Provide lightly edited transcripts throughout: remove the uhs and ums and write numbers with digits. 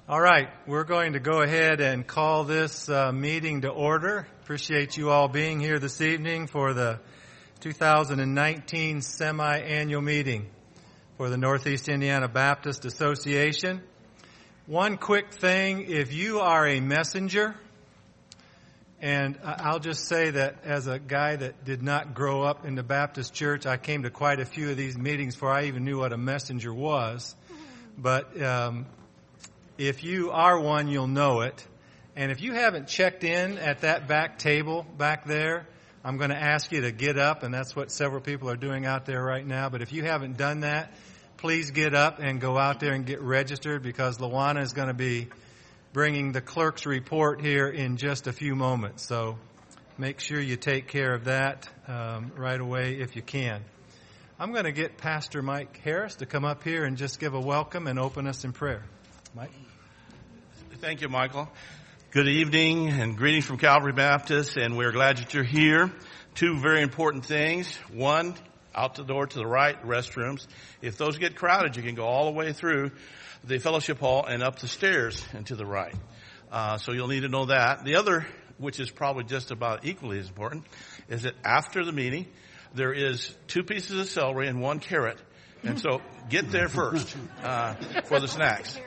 All right, we're going to go ahead and call this meeting to order. Appreciate you all being here this evening for the 2019 semi-annual meeting for the Northeast Indiana Baptist Association. One quick thing, if you are a messenger, and I'll just say that as a guy that did not grow up in the Baptist church, I came to quite a few of these meetings before I even knew what a messenger was. But if you are one, you'll know it. And if you haven't checked in at that back table back there, I'm going to ask you to get up, and that's what several people are doing out there right now. But if you haven't done that, please get up and go out there and get registered, because Luana is going to be bringing the clerk's report here in just a few moments. So make sure you take care of that right away if you can. I'm going to get Pastor Mike Harris to come up here and just give a welcome and open us in prayer. Mike? Thank you, Michael. Good evening and greetings from Calvary Baptist, and we're glad that you're here. Two very important things. One, out the door to the right, restrooms. If those get crowded, you can go all the way through the fellowship hall and up the stairs and to the right. So you'll need to know that. The other, which is probably just about equally as important, is that after the meeting, there is 2 pieces of celery and 1 carrot. And so get there first for the snacks.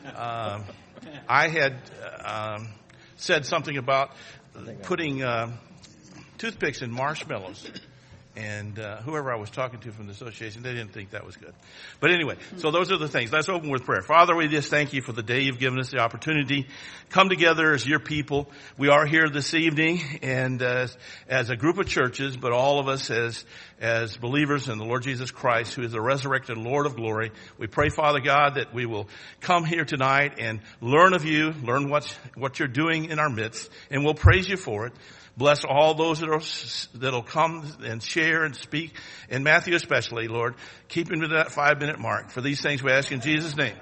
I had said something about putting toothpicks in marshmallows. And whoever I was talking to from the association, they didn't think that was good. But anyway, so those are the things. Let's open with prayer. Father, we just thank you for the day you've given us the opportunity to come together as your people. We are here this evening, and as a group of churches, but all of us as believers in the Lord Jesus Christ, who is the resurrected Lord of glory. We pray, Father God, that we will come here tonight and learn of you, learn what you're doing in our midst, and we'll praise you for it. Bless all those that'll come and share and speak, and Matthew especially, Lord. Keep him to that 5-minute mark. For these things we ask in Jesus' name.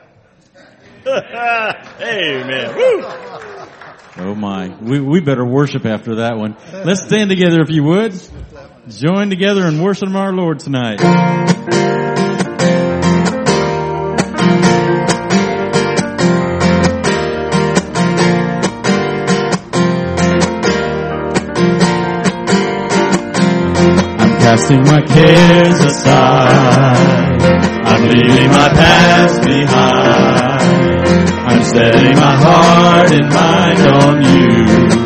Amen. Woo. Oh my. We better worship after that one. Let's stand together if you would. Join together and worship our Lord tonight. Casting my cares aside, I'm leaving my past behind. I'm setting my heart and mind on you,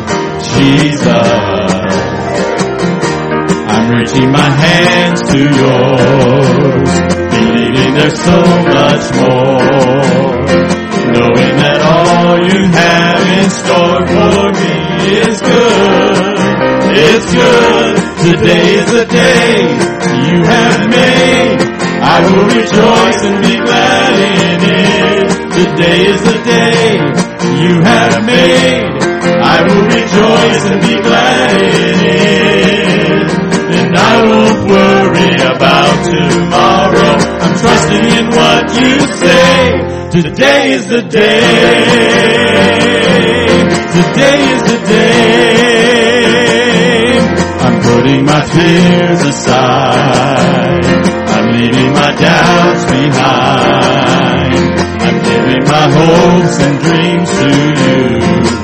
Jesus. I'm reaching my hands to yours, believing there's so much more, knowing that all you have in store for me is good. It's good. Today is the day you have made. I will rejoice and be glad in it. Today is the day you have made. I will rejoice and be glad in it. And I won't worry about tomorrow. I'm trusting in what you say. Today is the day. Today is the day. I'm putting my fears aside. I'm leaving my doubts behind. I'm giving my hopes and dreams to you,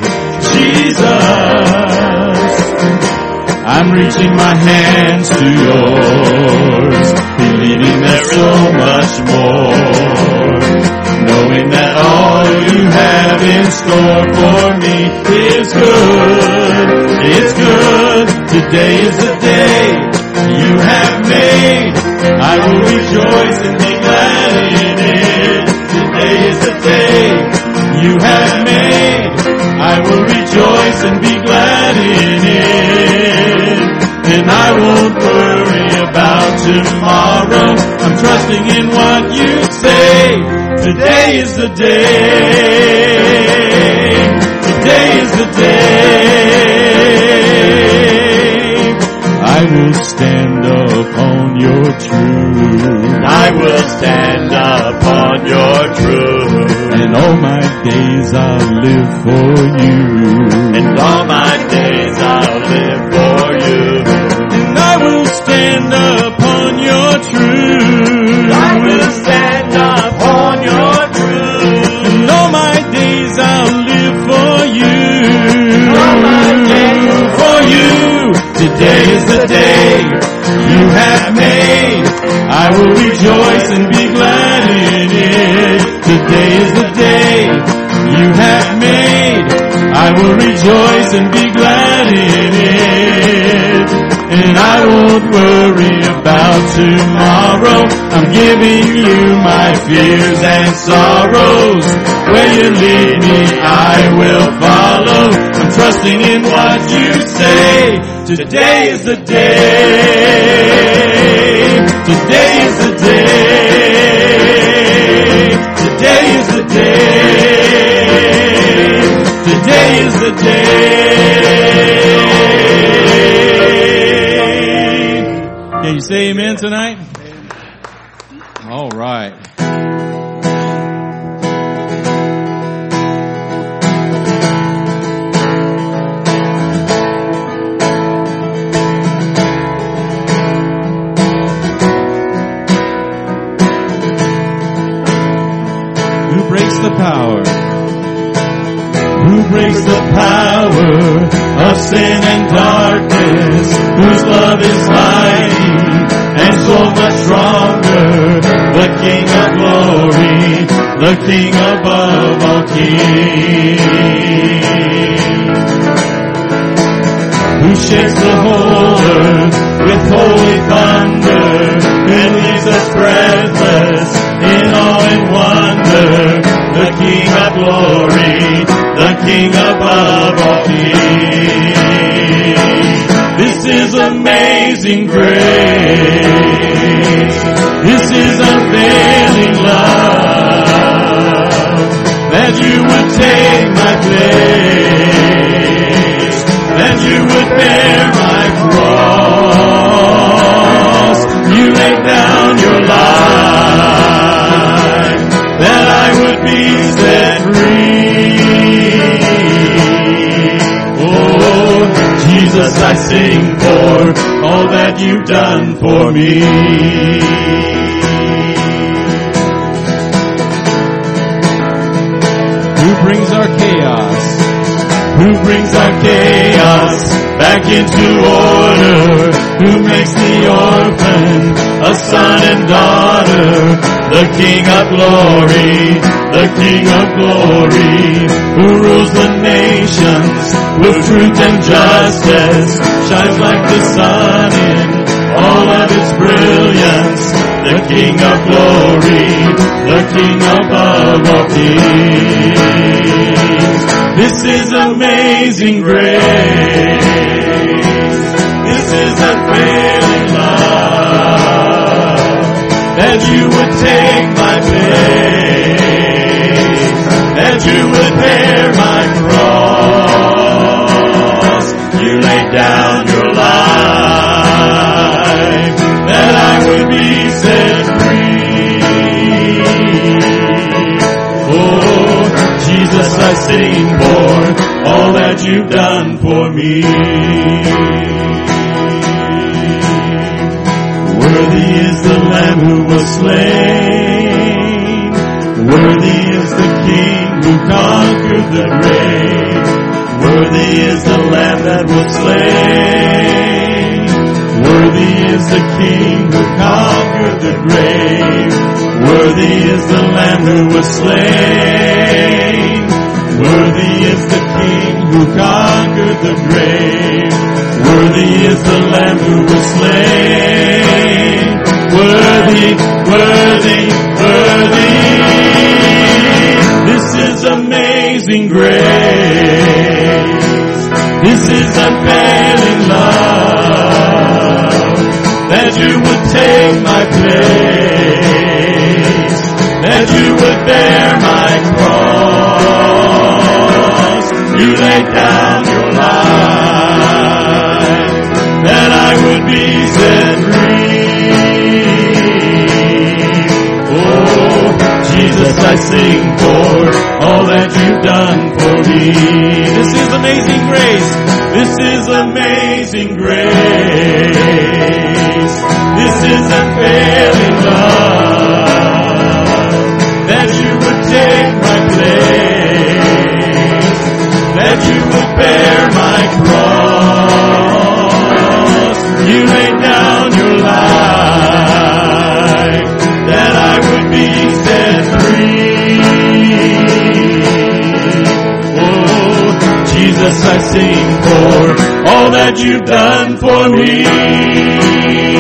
Jesus. I'm reaching my hands to yours, believing there's so much more, knowing that all you have in store for me is good. It's good. Today is the day you have made. I will rejoice and be glad in it. Today is the day you have made. I will rejoice and be glad in it. And I won't worry about tomorrow. I'm trusting in what you say. Today is the day. Today is the day. I will stand upon your truth. I will stand upon your truth. And all my days I'll live for you. And all my days I'll live for you. And I will stand upon your truth. I will stand upon your truth. And all my days is the day you have made. I will rejoice and be glad in it. Today is the day you have made. I will rejoice and be glad in it. And I won't worry about tomorrow. I'm giving you my fears and sorrows. Where you lead me, I will follow. I'm trusting in what you say. Today is the day. Today is the day. Today is the day. Today is the day. Can you say amen tonight? All right. Who breaks the power? Who breaks the power of sin and darkness? Whose love is mighty and so much stronger? The King of glory, the King above all kings. Who shakes the whole earth with holy thunder and leaves us breathless in awe and wonder? The King of glory, the King above all kings. This is amazing grace. This is unfailing love. That you would take my place. That you would bear my cross. You laid down your life. That I would be set free. Oh, Jesus, I sing for all that you've done for me. Who brings our chaos? Who brings our chaos back into order? Who makes the orphan a son and daughter? The King of glory, the King of glory, who rules the nations with truth and justice, shines like the sun in all of its brilliance. The King of glory, the King above all kings. This is amazing grace. This is unfailing love. That you would take my place. That you would bear my cross. You laid down your life. That I would be set free. Oh, Jesus, I sing for all that you've done for me. Worthy is the Lamb who was slain. Worthy is the King who conquered the grave. Worthy is the Lamb that was slain. Worthy is the King who conquered the grave. Worthy is the Lamb who was slain. Worthy is the King who conquered the grave. Worthy is the Lamb who was slain. Worthy, worthy, worthy. This is amazing grace. This is unfailing love. That you would take my place. That you would bear my cross. You laid down your life. That I would be set free. Oh, Jesus, I sing for all that you've done for me. This is amazing grace. This is amazing grace. This is unfailing love. That you would take my place. That you would bear my cross. Jesus I sing for all that you've done for me.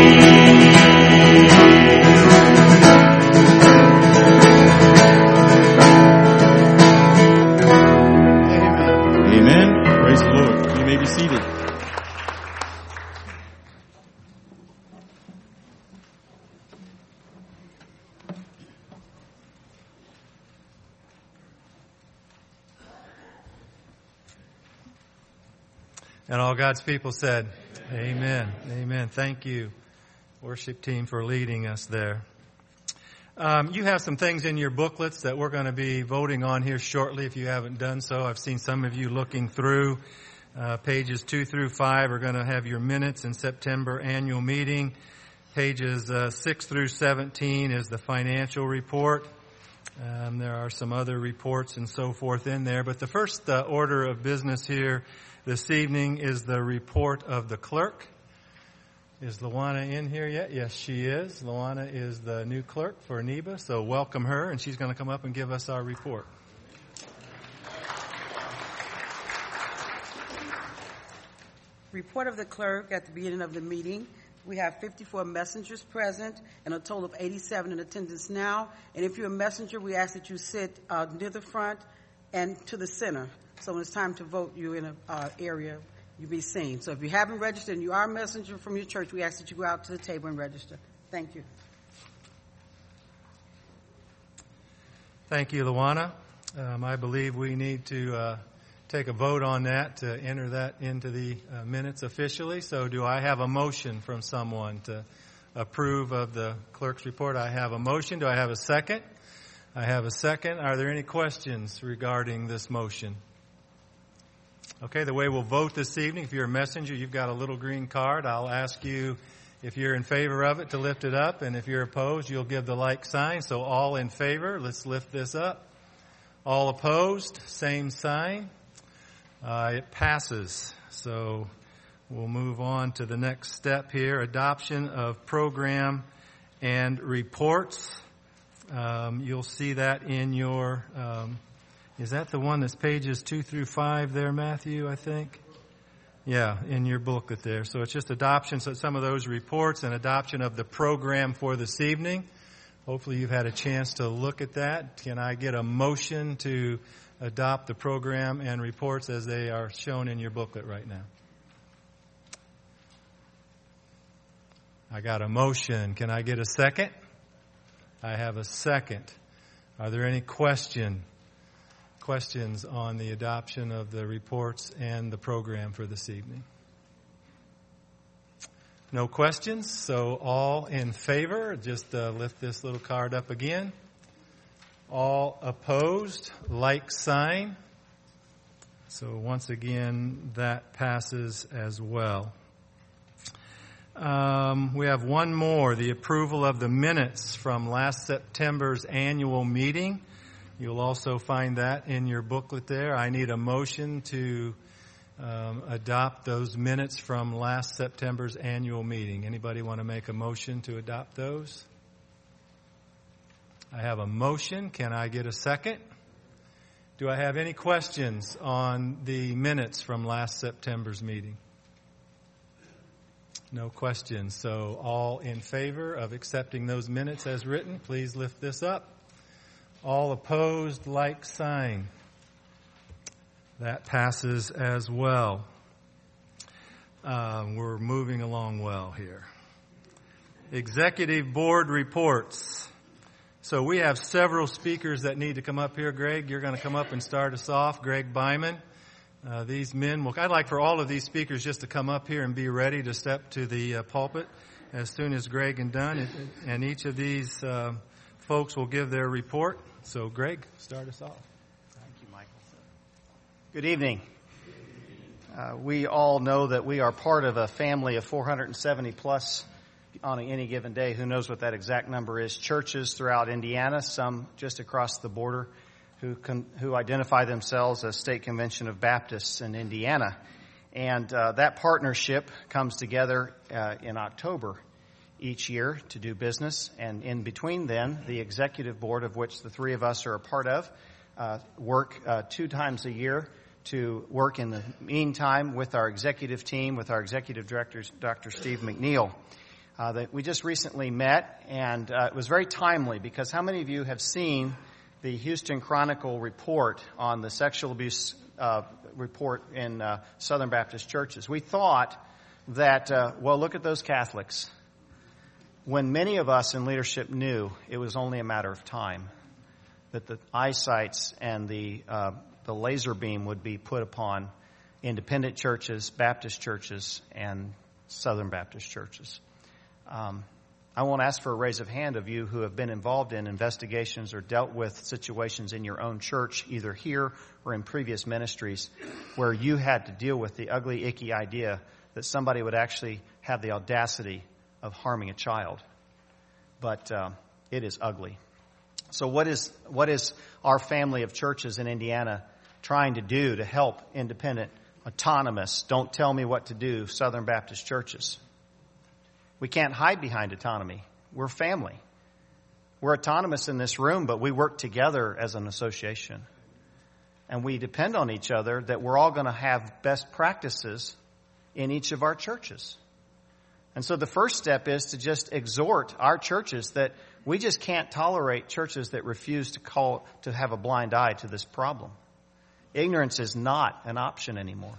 And all God's people said, amen. Amen. Thank you, worship team, for leading us there. You have some things in your booklets that we're going to be voting on here shortly if you haven't done so. I've seen some of you looking through. Pages 2 through 5 are going to have your minutes in September annual meeting. Pages 6 through 17 is the financial report. There are some other reports and so forth in there. But the first order of business here this evening is the report of the clerk. Is Luana in here yet? Yes, she is. Luana is the new clerk for NEBA, so welcome her, and she's going to come up and give us our report. Report of the clerk at the beginning of the meeting. We have 54 messengers present and a total of 87 in attendance now. And if you're a messenger, we ask that you sit near the front and to the center. So when it's time to vote, you're in an area you'll be seen. So if you haven't registered and you are a messenger from your church, we ask that you go out to the table and register. Thank you. Thank you, Luana. I believe we need to take a vote on that to enter that into the minutes officially. So do I have a motion from someone to approve of the clerk's report? I have a motion. Do I have a second? I have a second. Are there any questions regarding this motion? Okay, the way we'll vote this evening, if you're a messenger, you've got a little green card. I'll ask you if you're in favor of it to lift it up, and if you're opposed, you'll give the like sign. So all in favor, let's lift this up. All opposed, same sign. It passes. So we'll move on to the next step here, adoption of program and reports. You'll see that in your... is that the one that's pages 2 through 5 there, Matthew, I think? Yeah, in your booklet there. So it's just adoption, so some of those reports and adoption of the program for this evening. Hopefully you've had a chance to look at that. Can I get a motion to adopt the program and reports as they are shown in your booklet right now? I got a motion. Can I get a second? I have a second. Are there any questions on the adoption of the reports and the program for this evening? No questions, so all in favor, just lift this little card up again. All opposed, like sign. So once again, that passes as well. We have one more, the approval of the minutes from last September's annual meeting. You'll also find that in your booklet there. I need a motion to adopt those minutes from last September's annual meeting. Anybody want to make a motion to adopt those? I have a motion. Can I get a second? Do I have any questions on the minutes from last September's meeting? No questions. So all in favor of accepting those minutes as written, please lift this up. All opposed, like sign. That passes as well. We're moving along well here. Executive board reports. So we have several speakers that need to come up here. Greg, you're going to come up and start us off. Greg Byman. These men I'd like for all of these speakers just to come up here and be ready to step to the pulpit as soon as Greg is done. And each of these folks will give their report. So, Greg, start us off. Thank you, Michael. Good evening. We all know that we are part of a family of 470 plus on any given day. Who knows what that exact number is? Churches throughout Indiana, some just across the border, who identify themselves as State Convention of Baptists in Indiana. And that partnership comes together in October each year to do business, and in between then, the executive board, of which the three of us are a part of, work 2 times a year to work in the meantime with our executive team, with our executive director, Dr. Steve McNeil. That we just recently met, and it was very timely because how many of you have seen the Houston Chronicle report on the sexual abuse report in Southern Baptist churches? We thought that, well, look at those Catholics. When many of us in leadership knew it was only a matter of time that the eyesights and the laser beam would be put upon independent churches, Baptist churches, and Southern Baptist churches. I won't ask for a raise of hand of you who have been involved in investigations or dealt with situations in your own church, either here or in previous ministries, where you had to deal with the ugly, icky idea that somebody would actually have the audacity of harming a child. But it is ugly. So what is our family of churches in Indiana trying to do to help independent, autonomous, don't tell me what to do Southern Baptist churches? We can't hide behind autonomy. We're family. We're autonomous in this room, but we work together as an association. And we depend on each other that we're all going to have best practices in each of our churches. And so the first step is to just exhort our churches that we just can't tolerate churches that refuse to have a blind eye to this problem. Ignorance is not an option anymore.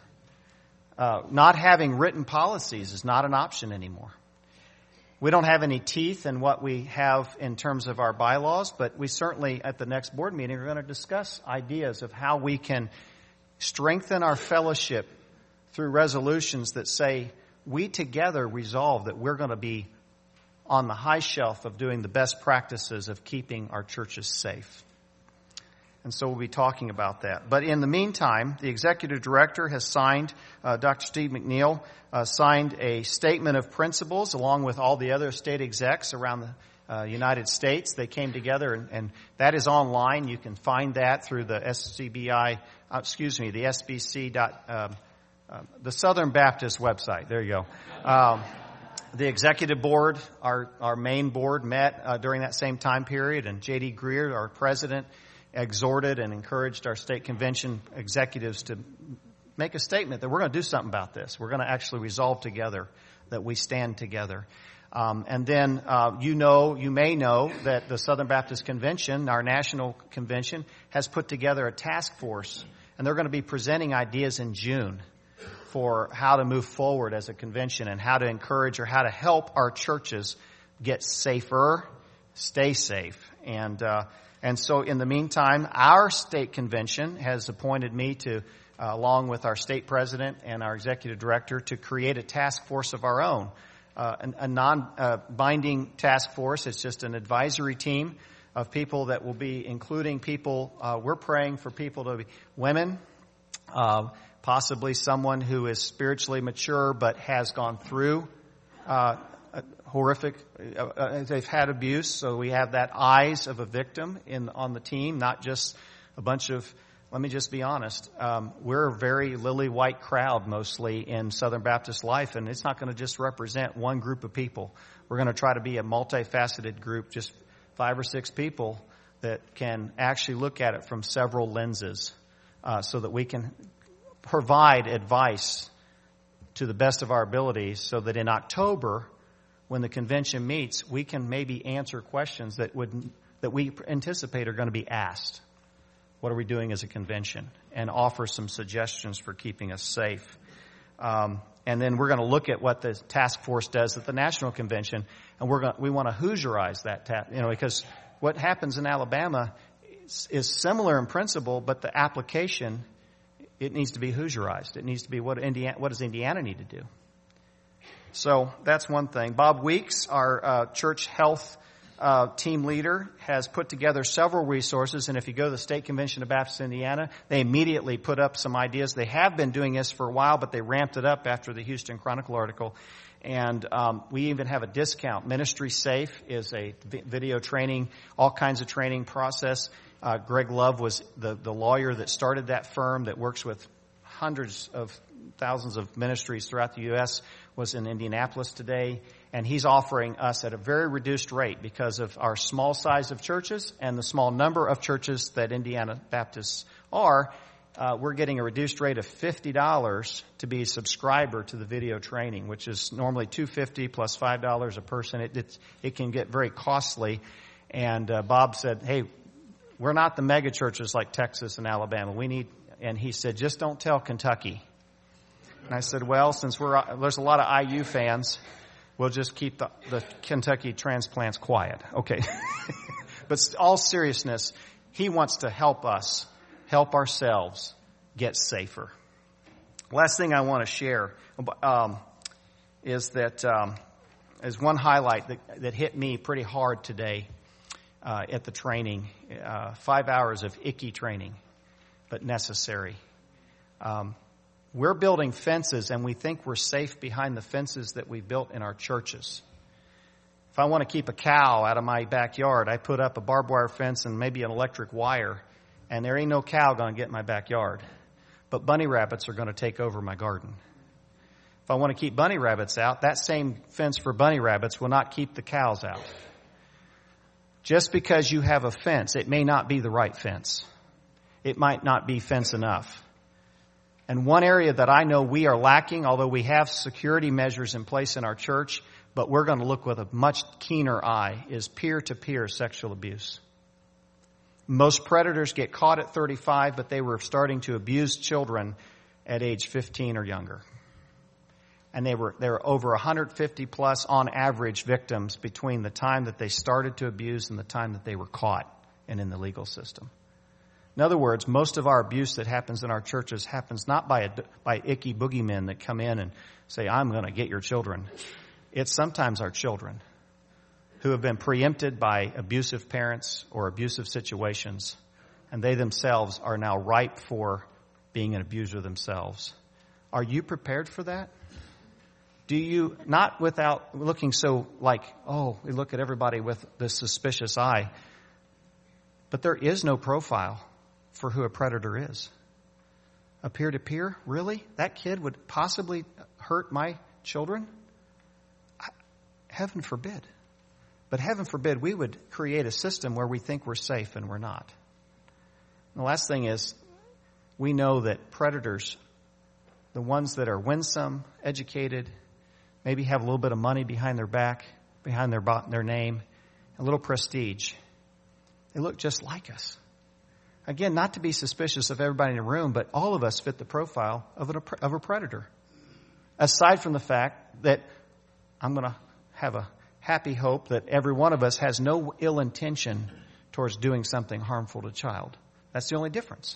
Not having written policies is not an option anymore. We don't have any teeth in what we have in terms of our bylaws, but we certainly at the next board meeting are going to discuss ideas of how we can strengthen our fellowship through resolutions that say we together resolve that we're going to be on the high shelf of doing the best practices of keeping our churches safe. And so we'll be talking about that. But in the meantime, the executive director has signed, Dr. Steve McNeil, signed a statement of principles along with all the other state execs around the United States. They came together, and that is online. You can find that through the the SBC. The Southern Baptist website. There you go. The executive board, our main board, met during that same time period, and J.D. Greer, our president, exhorted and encouraged our state convention executives to make a statement that we're going to do something about this. We're going to actually resolve together that we stand together. And then you may know that the Southern Baptist Convention, our national convention, has put together a task force, and they're going to be presenting ideas in June for how to move forward as a convention and how to encourage or how to help our churches get safer, stay safe. And so in the meantime, our state convention has appointed me to, along with our state president and our executive director, to create a task force of our own. A non-binding task force. It's just an advisory team of people that will be including people. We're praying for people to be women, possibly someone who is spiritually mature but has gone through horrific, they've had abuse, so we have that eyes of a victim on the team, not just a bunch of, let me just be honest, we're a very lily white crowd mostly in Southern Baptist life, and it's not going to just represent one group of people. We're going to try to be a multifaceted group, just 5 or 6 people that can actually look at it from several lenses so that we can provide advice to the best of our abilities so that in October, when the convention meets, we can maybe answer questions that we anticipate are going to be asked. What are we doing as a convention? And offer some suggestions for keeping us safe. And then we're going to look at what the task force does at the national convention, and we want to Hoosierize that, because what happens in Alabama is similar in principle, but the application, it needs to be Hoosierized. It needs to be what does Indiana need to do? So that's one thing. Bob Weeks, our church health team leader, has put together several resources. And if you go to the State Convention of Baptist Indiana, they immediately put up some ideas. They have been doing this for a while, but they ramped it up after the Houston Chronicle article. And we even have a discount. Ministry Safe is a video training, all kinds of training process. Greg Love was the lawyer that started that firm that works with hundreds of thousands of ministries throughout the U.S., was in Indianapolis today, and he's offering us at a very reduced rate because of our small size of churches and the small number of churches that Indiana Baptists are. we're getting a reduced rate of $50 to be a subscriber to the video training, which is normally $250 plus $5 a person. It can get very costly. And Bob said, hey, we're not the mega churches like Texas and Alabama. And he said, just don't tell Kentucky. And I said, well, since there's a lot of IU fans, we'll just keep the Kentucky transplants quiet. Okay. But all seriousness, he wants to help us, help ourselves get safer. Last thing I want to share is that is one highlight that hit me pretty hard today at the training. 5 hours of icky training, but necessary. We're building fences, and we think we're safe behind the fences that we built in our churches. If I want to keep a cow out of my backyard, I put up a barbed wire fence and maybe an electric wire, and there ain't no cow going to get in my backyard. But bunny rabbits are going to take over my garden. If I want to keep bunny rabbits out, that same fence for bunny rabbits will not keep the cows out. Just because you have a fence, it may not be the right fence. It might not be fence enough. And one area that I know we are lacking, although we have security measures in place in our church, but we're going to look with a much keener eye, is peer-to-peer sexual abuse. Most predators get caught at 35, but they were starting to abuse children at age 15 or younger. And there were over 150 plus on average victims between the time that they started to abuse and the time that they were caught and in the legal system. In other words, most of our abuse that happens in our churches happens not by icky boogeymen that come in and say, I'm going to get your children. It's sometimes our children who have been preempted by abusive parents or abusive situations, and they themselves are now ripe for being an abuser themselves. Are you prepared for that? Do you, not without looking so like, oh, we look at everybody with this suspicious eye, but there is no profile for who a predator is. A peer-to-peer? Really? That kid would possibly hurt my children? Heaven forbid. But heaven forbid we would create a system where we think we're safe and we're not. And the last thing is, we know that predators, the ones that are winsome, educated, maybe have a little bit of money behind their back, behind their name, a little prestige, they look just like us. Again, not to be suspicious of everybody in the room, but all of us fit the profile of a predator. Aside from the fact that I'm going to have a happy hope that every one of us has no ill intention towards doing something harmful to a child. That's the only difference.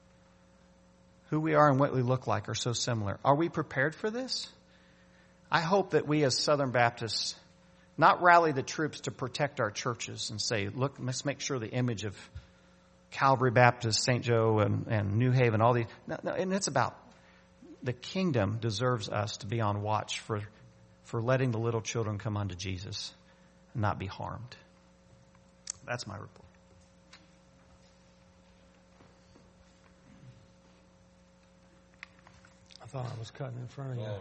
Who we are and what we look like are so similar. Are we prepared for this? I hope that we as Southern Baptists not rally the troops to protect our churches and say, look, let's make sure the image of Calvary Baptist, St. Joe, and New Haven, all these. No, and it's about the kingdom deserves us to be on watch for letting the little children come unto Jesus and not be harmed. That's my report. I thought I was cutting in front of you.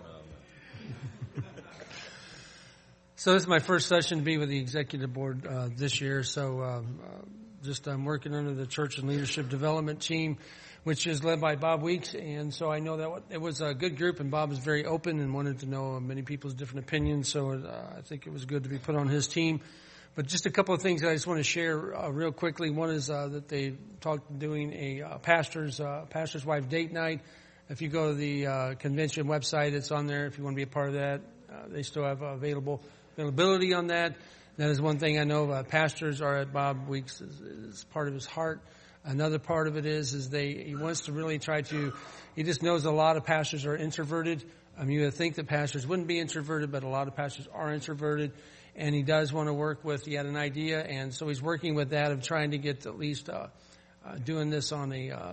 So this is my first session to be with the executive board this year. So I'm working under the church and leadership development team, which is led by Bob Weeks. And so I know that it was a good group, and Bob was very open and wanted to know many people's different opinions. So I think it was good to be put on his team. But just a couple of things that I just want to share real quickly. One is that they talked doing a pastor's wife date night. If you go to the convention website, it's on there. If you want to be a part of that, they still have availability on that. That is one thing I know. Pastors are at Bob Weeks is part of his heart. Another part of it is he wants to really try to. He just knows a lot of pastors are introverted. You would think that pastors wouldn't be introverted, but a lot of pastors are introverted. And he does want to work with. He had an idea, and so he's working with that of trying to get at least doing this on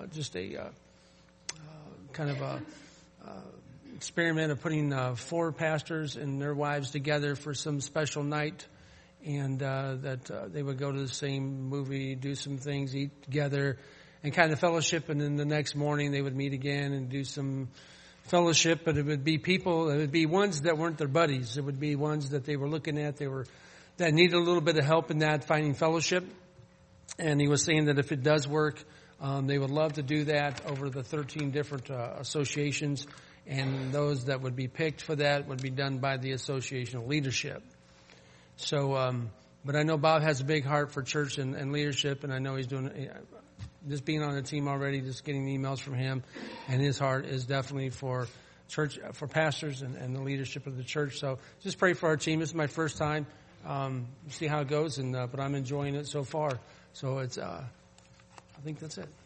kind of a experiment of putting 4 pastors and their wives together for some special night, and that they would go to the same movie, do some things, eat together, and kind of fellowship. And then the next morning they would meet again and do some fellowship. But it would be people. It would be ones that weren't their buddies. It would be ones that they were looking at. That needed a little bit of help in that finding fellowship. And he was saying that if it does work, They would love to do that over the 13 different associations, and those that would be picked for that would be done by the association leadership. So, but I know Bob has a big heart for church and leadership, and I know he's doing, just being on the team already, just getting emails from him, and his heart is definitely for church, for pastors and the leadership of the church. So just pray for our team. This is my first time. See how it goes, but I'm enjoying it so far. So it's, I think that's it.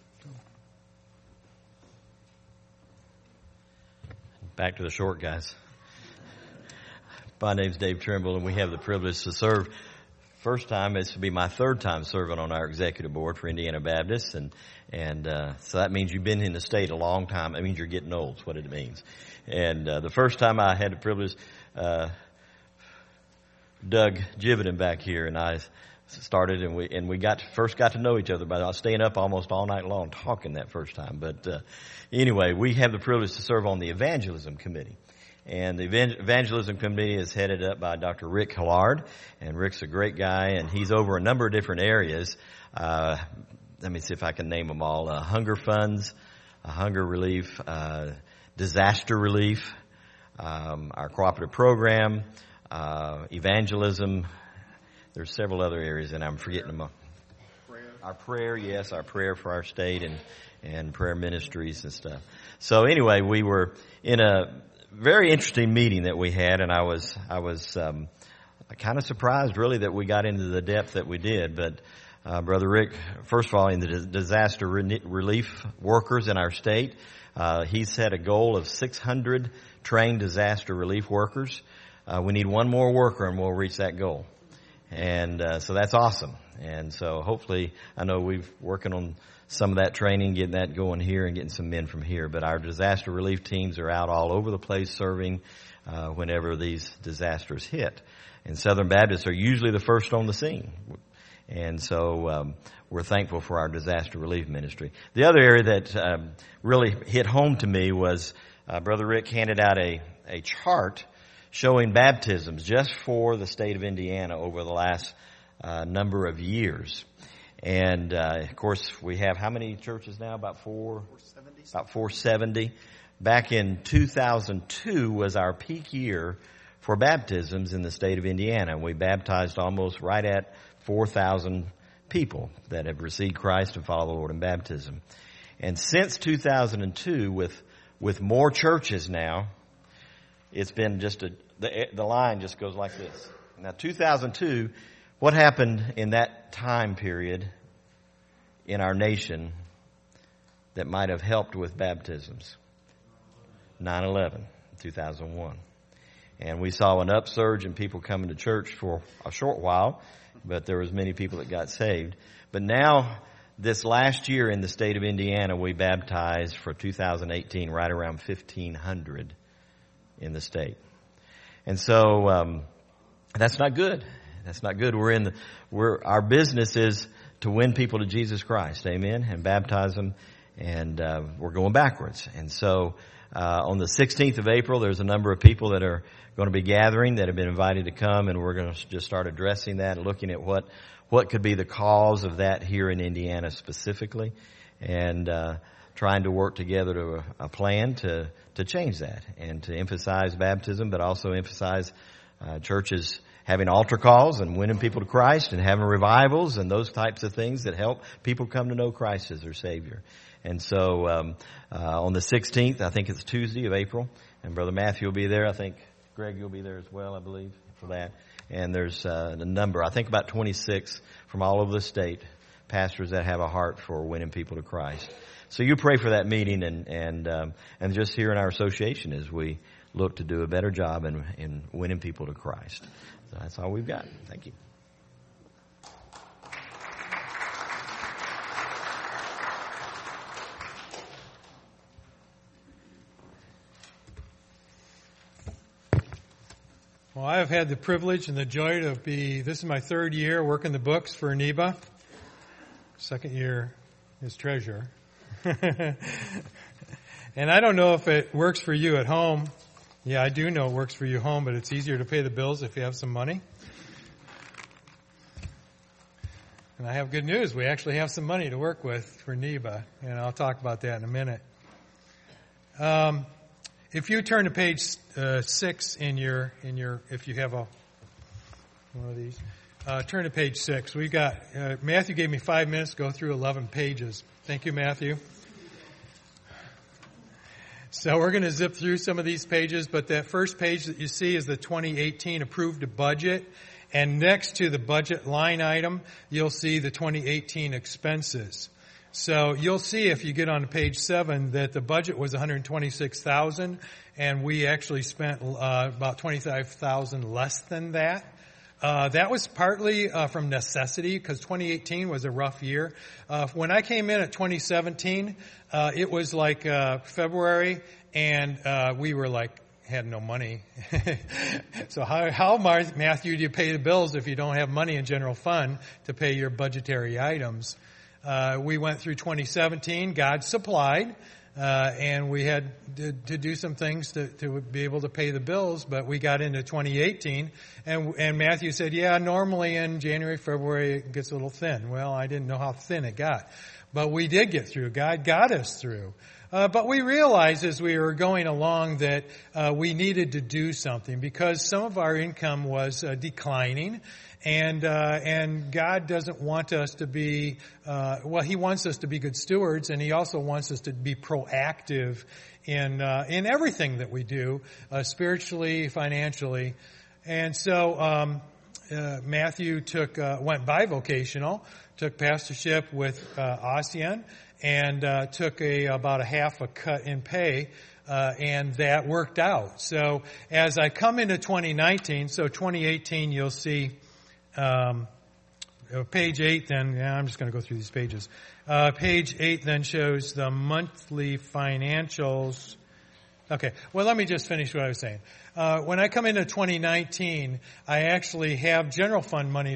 Back to the short guys. My name's Dave Trimble, and we have the privilege to serve. First time, it's to be my third time serving on our executive board for Indiana Baptist, and so that means you've been in the state a long time. That means you're getting old, is what it means. And the first time I had the privilege, Doug Jividan back here, and I started, and we first got to know each other by staying up almost all night long talking that first time. But anyway, we have the privilege to serve on the evangelism committee. And the evangelism committee is headed up by Dr. Rick Hillard, and Rick's a great guy, and he's over a number of different areas. Let me see if I can name them all. Hunger funds, hunger relief, disaster relief, our cooperative program, evangelism. There's several other areas, and I'm forgetting them. Our prayer, yes, our prayer for our state and prayer ministries and stuff. So anyway, we were in a very interesting meeting that we had, and I was kind of surprised really that we got into the depth that we did. But Brother Rick, first of all, in the disaster relief workers in our state, he set a goal of 600 trained disaster relief workers. We need one more worker, and we'll reach that goal. And so that's awesome. And so hopefully, I know we're working on some of that training, getting that going here and getting some men from here. But our disaster relief teams are out all over the place serving whenever these disasters hit. And Southern Baptists are usually the first on the scene. And so we're thankful for our disaster relief ministry. The other area that really hit home to me was Brother Rick handed out a chart showing baptisms just for the state of Indiana over the last number of years. And, of course, we have how many churches now? About 470. About 470. Back in 2002 was our peak year for baptisms in the state of Indiana. We baptized almost right at 4,000 people that have received Christ and follow the Lord in baptism. And since 2002, with more churches now, it's been just the line just goes like this. Now, 2002, what happened in that time period in our nation that might have helped with baptisms? 9/11, 2001. And we saw an upsurge in people coming to church for a short while, but there was many people that got saved. But now, this last year in the state of Indiana, we baptized for 2018 right around 1,500 in the state. And so that's not good. That's not good. Our business is to win people to Jesus Christ, amen, and baptize them, and we're going backwards. And so on the 16th of April, there's a number of people that are going to be gathering that have been invited to come, and we're going to just start addressing that and looking at what could be the cause of that here in Indiana specifically, and trying to work together to a plan to change that and to emphasize baptism, but also emphasize churches having altar calls and winning people to Christ and having revivals and those types of things that help people come to know Christ as their Savior. And so on the 16th, I think it's Tuesday of April, and Brother Matthew will be there. I think Greg, you'll be there as well, I believe, for that. And there's a number, I think about 26 from all over the state, pastors that have a heart for winning people to Christ. So you pray for that meeting and just here in our association as we look to do a better job in winning people to Christ. So that's all we've got. Thank you. Well, I have had the privilege and the joy this is my third year working the books for NEBA. Second year as treasurer. And I don't know if it works for you at home. Yeah, I do know it works for you at home, but it's easier to pay the bills if you have some money. And I have good news. We actually have some money to work with for NEBA, and I'll talk about that in a minute. If you turn to page 6 in your, if you have one of these, turn to page 6. We've got Matthew gave me 5 minutes to go through 11 pages. Thank you, Matthew. So we're going to zip through some of these pages, but that first page that you see is the 2018 approved budget. And next to the budget line item, you'll see the 2018 expenses. So you'll see if you get on page 7 that the budget was $126,000, and we actually spent about $25,000 less than that. That was partly from necessity because 2018 was a rough year. When I came in at 2017, it was like February, and we were like, had no money. So how, Matthew, do you pay the bills if you don't have money in general fund to pay your budgetary items? We went through 2017. God supplied, and we had to do some things to be able to pay the bills. But we got into 2018, and Matthew said, "Yeah, normally in January, February it gets a little thin." Well, I didn't know how thin it got, but we did get through. God got us through. But we realized as we were going along that we needed to do something because some of our income was declining, and God doesn't want us to be He wants us to be good stewards, and He also wants us to be proactive in everything that we do, spiritually, financially, and so Matthew went bivocational, took pastorship with ASEAN. And took about a half a cut in pay, and that worked out. So as I come into 2019, so 2018, you'll see page 8. Then I'm just going to go through these pages. Page 8 then shows the monthly financials. Okay, well, let me just finish what I was saying. When I come into 2019, I actually have general fund money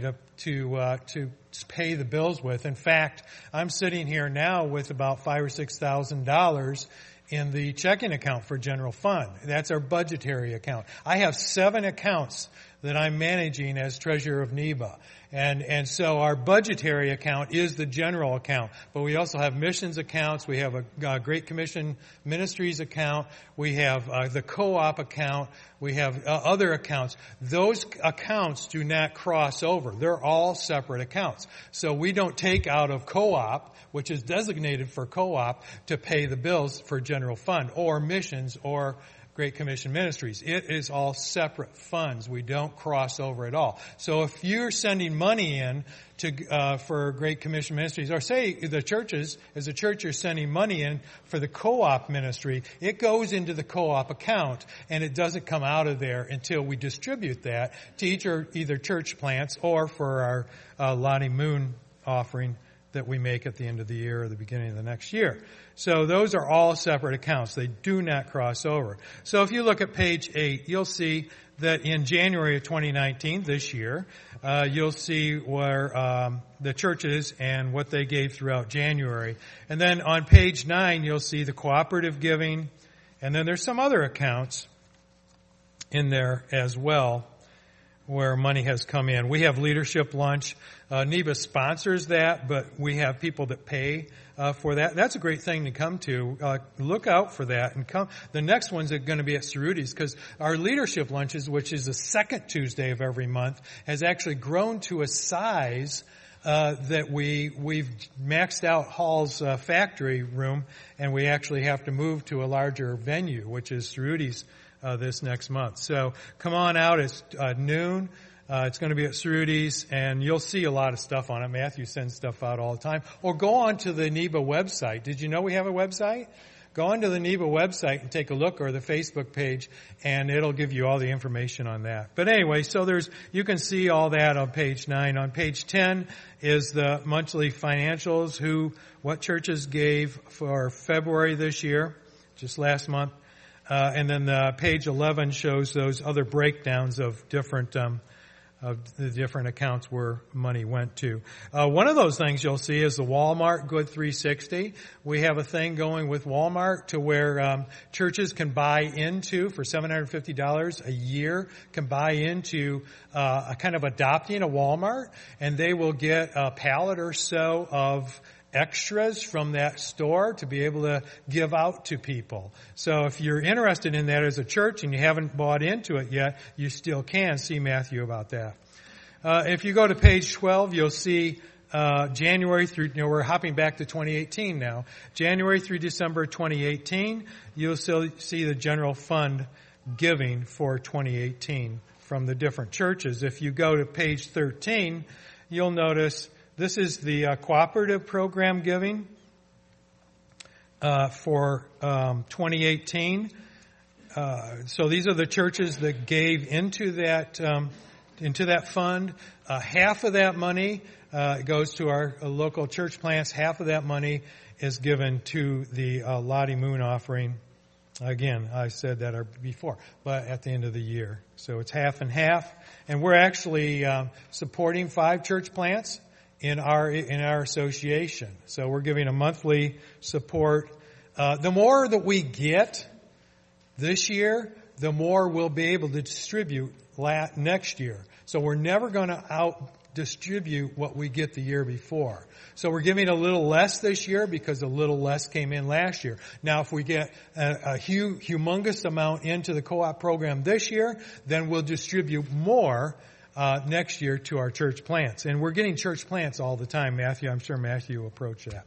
to pay the bills with. In fact, I'm sitting here now with about $5,000 or $6,000 in the checking account for general fund. That's our budgetary account. I have 7 accounts that I'm managing as treasurer of NEBA. And so our budgetary account is the general account, but we also have missions accounts. We have a Great Commission Ministries account. We have the co-op account. We have other accounts. Those accounts do not cross over. They're all separate accounts. So we don't take out of co-op, which is designated for co-op, to pay the bills for general fund or missions or Great Commission Ministries. It is all separate funds. We don't cross over at all. So if you're sending money in for Great Commission Ministries, or say the churches, as a church you're sending money in for the co-op ministry, it goes into the co-op account and it doesn't come out of there until we distribute that to either church plants or for our Lottie Moon offering that we make at the end of the year or the beginning of the next year. So those are all separate accounts. They do not cross over. So if you look at page 8, you'll see that in January of 2019, this year, you'll see where the churches and what they gave throughout January. And then on page 9, you'll see the cooperative giving. And then there's some other accounts in there as well where money has come in. We have leadership lunch. NEBA sponsors that, but we have people that pay for that. That's a great thing to come to. Look out for that and come. The next ones are going to be at Cerruti's because our leadership lunches, which is the second Tuesday of every month, has actually grown to a size that we've maxed out Hall's factory room, and we actually have to move to a larger venue, which is Cerruti's this next month. So come on out. It's noon. It's going to be at Cerruti's, and you'll see a lot of stuff on it. Matthew sends stuff out all the time. Or go on to the NEBA website. Did you know we have a website? Go onto the NEBA website and take a look, or the Facebook page, and it'll give you all the information on that. But anyway, so you can see all that on page 9. On page 10 is the monthly financials, what churches gave for February this year, just last month. And then page 11 shows those other breakdowns of different of the different accounts where money went to. One of those things you'll see is the Walmart Good 360. We have a thing going with Walmart to where churches can buy into, for $750 a year, can buy into a kind of adopting a Walmart, and they will get a pallet or so of extras from that store to be able to give out to people. So if you're interested in that as a church and you haven't bought into it yet, you still can see Matthew about that. If you go to page 12, you'll see January through, we're hopping back to 2018 now. January through December 2018, you'll still see the general fund giving for 2018 from the different churches. If you go to page 13, you'll notice this is the cooperative program giving for 2018. So these are the churches that gave into that fund. Half of that money goes to our local church plants. Half of that money is given to the Lottie Moon offering. Again, I said that before, but at the end of the year. So it's half and half. And we're actually supporting 5 church plants in our association. So we're giving a monthly support. The more that we get this year, the more we'll be able to distribute next year. So we're never going to out-distribute what we get the year before. So we're giving a little less this year because a little less came in last year. Now, if we get a humongous amount into the co-op program this year, then we'll distribute more next year to our church plants. And we're getting church plants all the time, Matthew. I'm sure Matthew will approach that.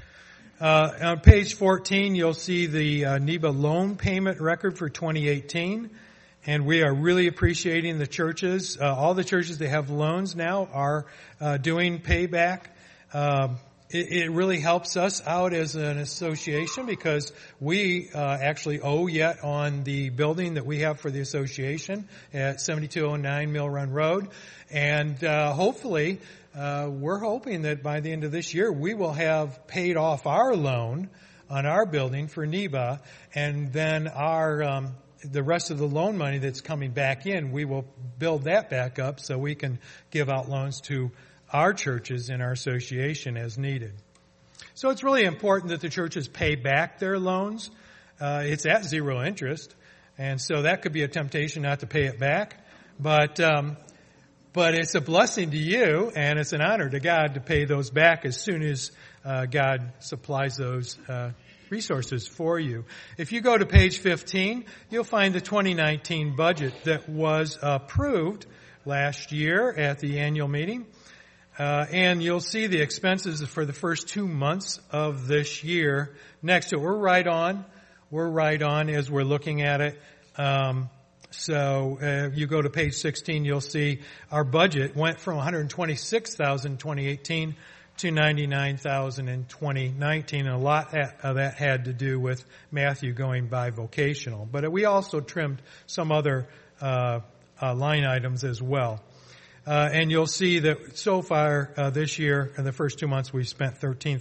On page 14, you'll see the NEBA loan payment record for 2018. And we are really appreciating the churches. All the churches that have loans now are doing payback. It really helps us out as an association because we actually owe yet on the building that we have for the association at 7209 Mill Run Road. And hopefully, we're hoping that by the end of this year, we will have paid off our loan on our building for NEBA, and then the rest of the loan money that's coming back in, we will build that back up so we can give out loans to our churches in our association as needed. So it's really important that the churches pay back their loans. It's at 0 interest, and so that could be a temptation not to pay it back. But it's a blessing to you, and it's an honor to God to pay those back as soon as God supplies those resources for you. If you go to page 15, you'll find the 2019 budget that was approved last year at the annual meeting. And you'll see the expenses for the first 2 months of this year next to it. We're right on as we're looking at it. So you go to page 16, you'll see our budget went from $126,000 in 2018 to $99,000 in 2019. And a lot of that had to do with Matthew going bivocational. But we also trimmed some other line items as well. And you'll see that so far this year, in the first 2 months, we've spent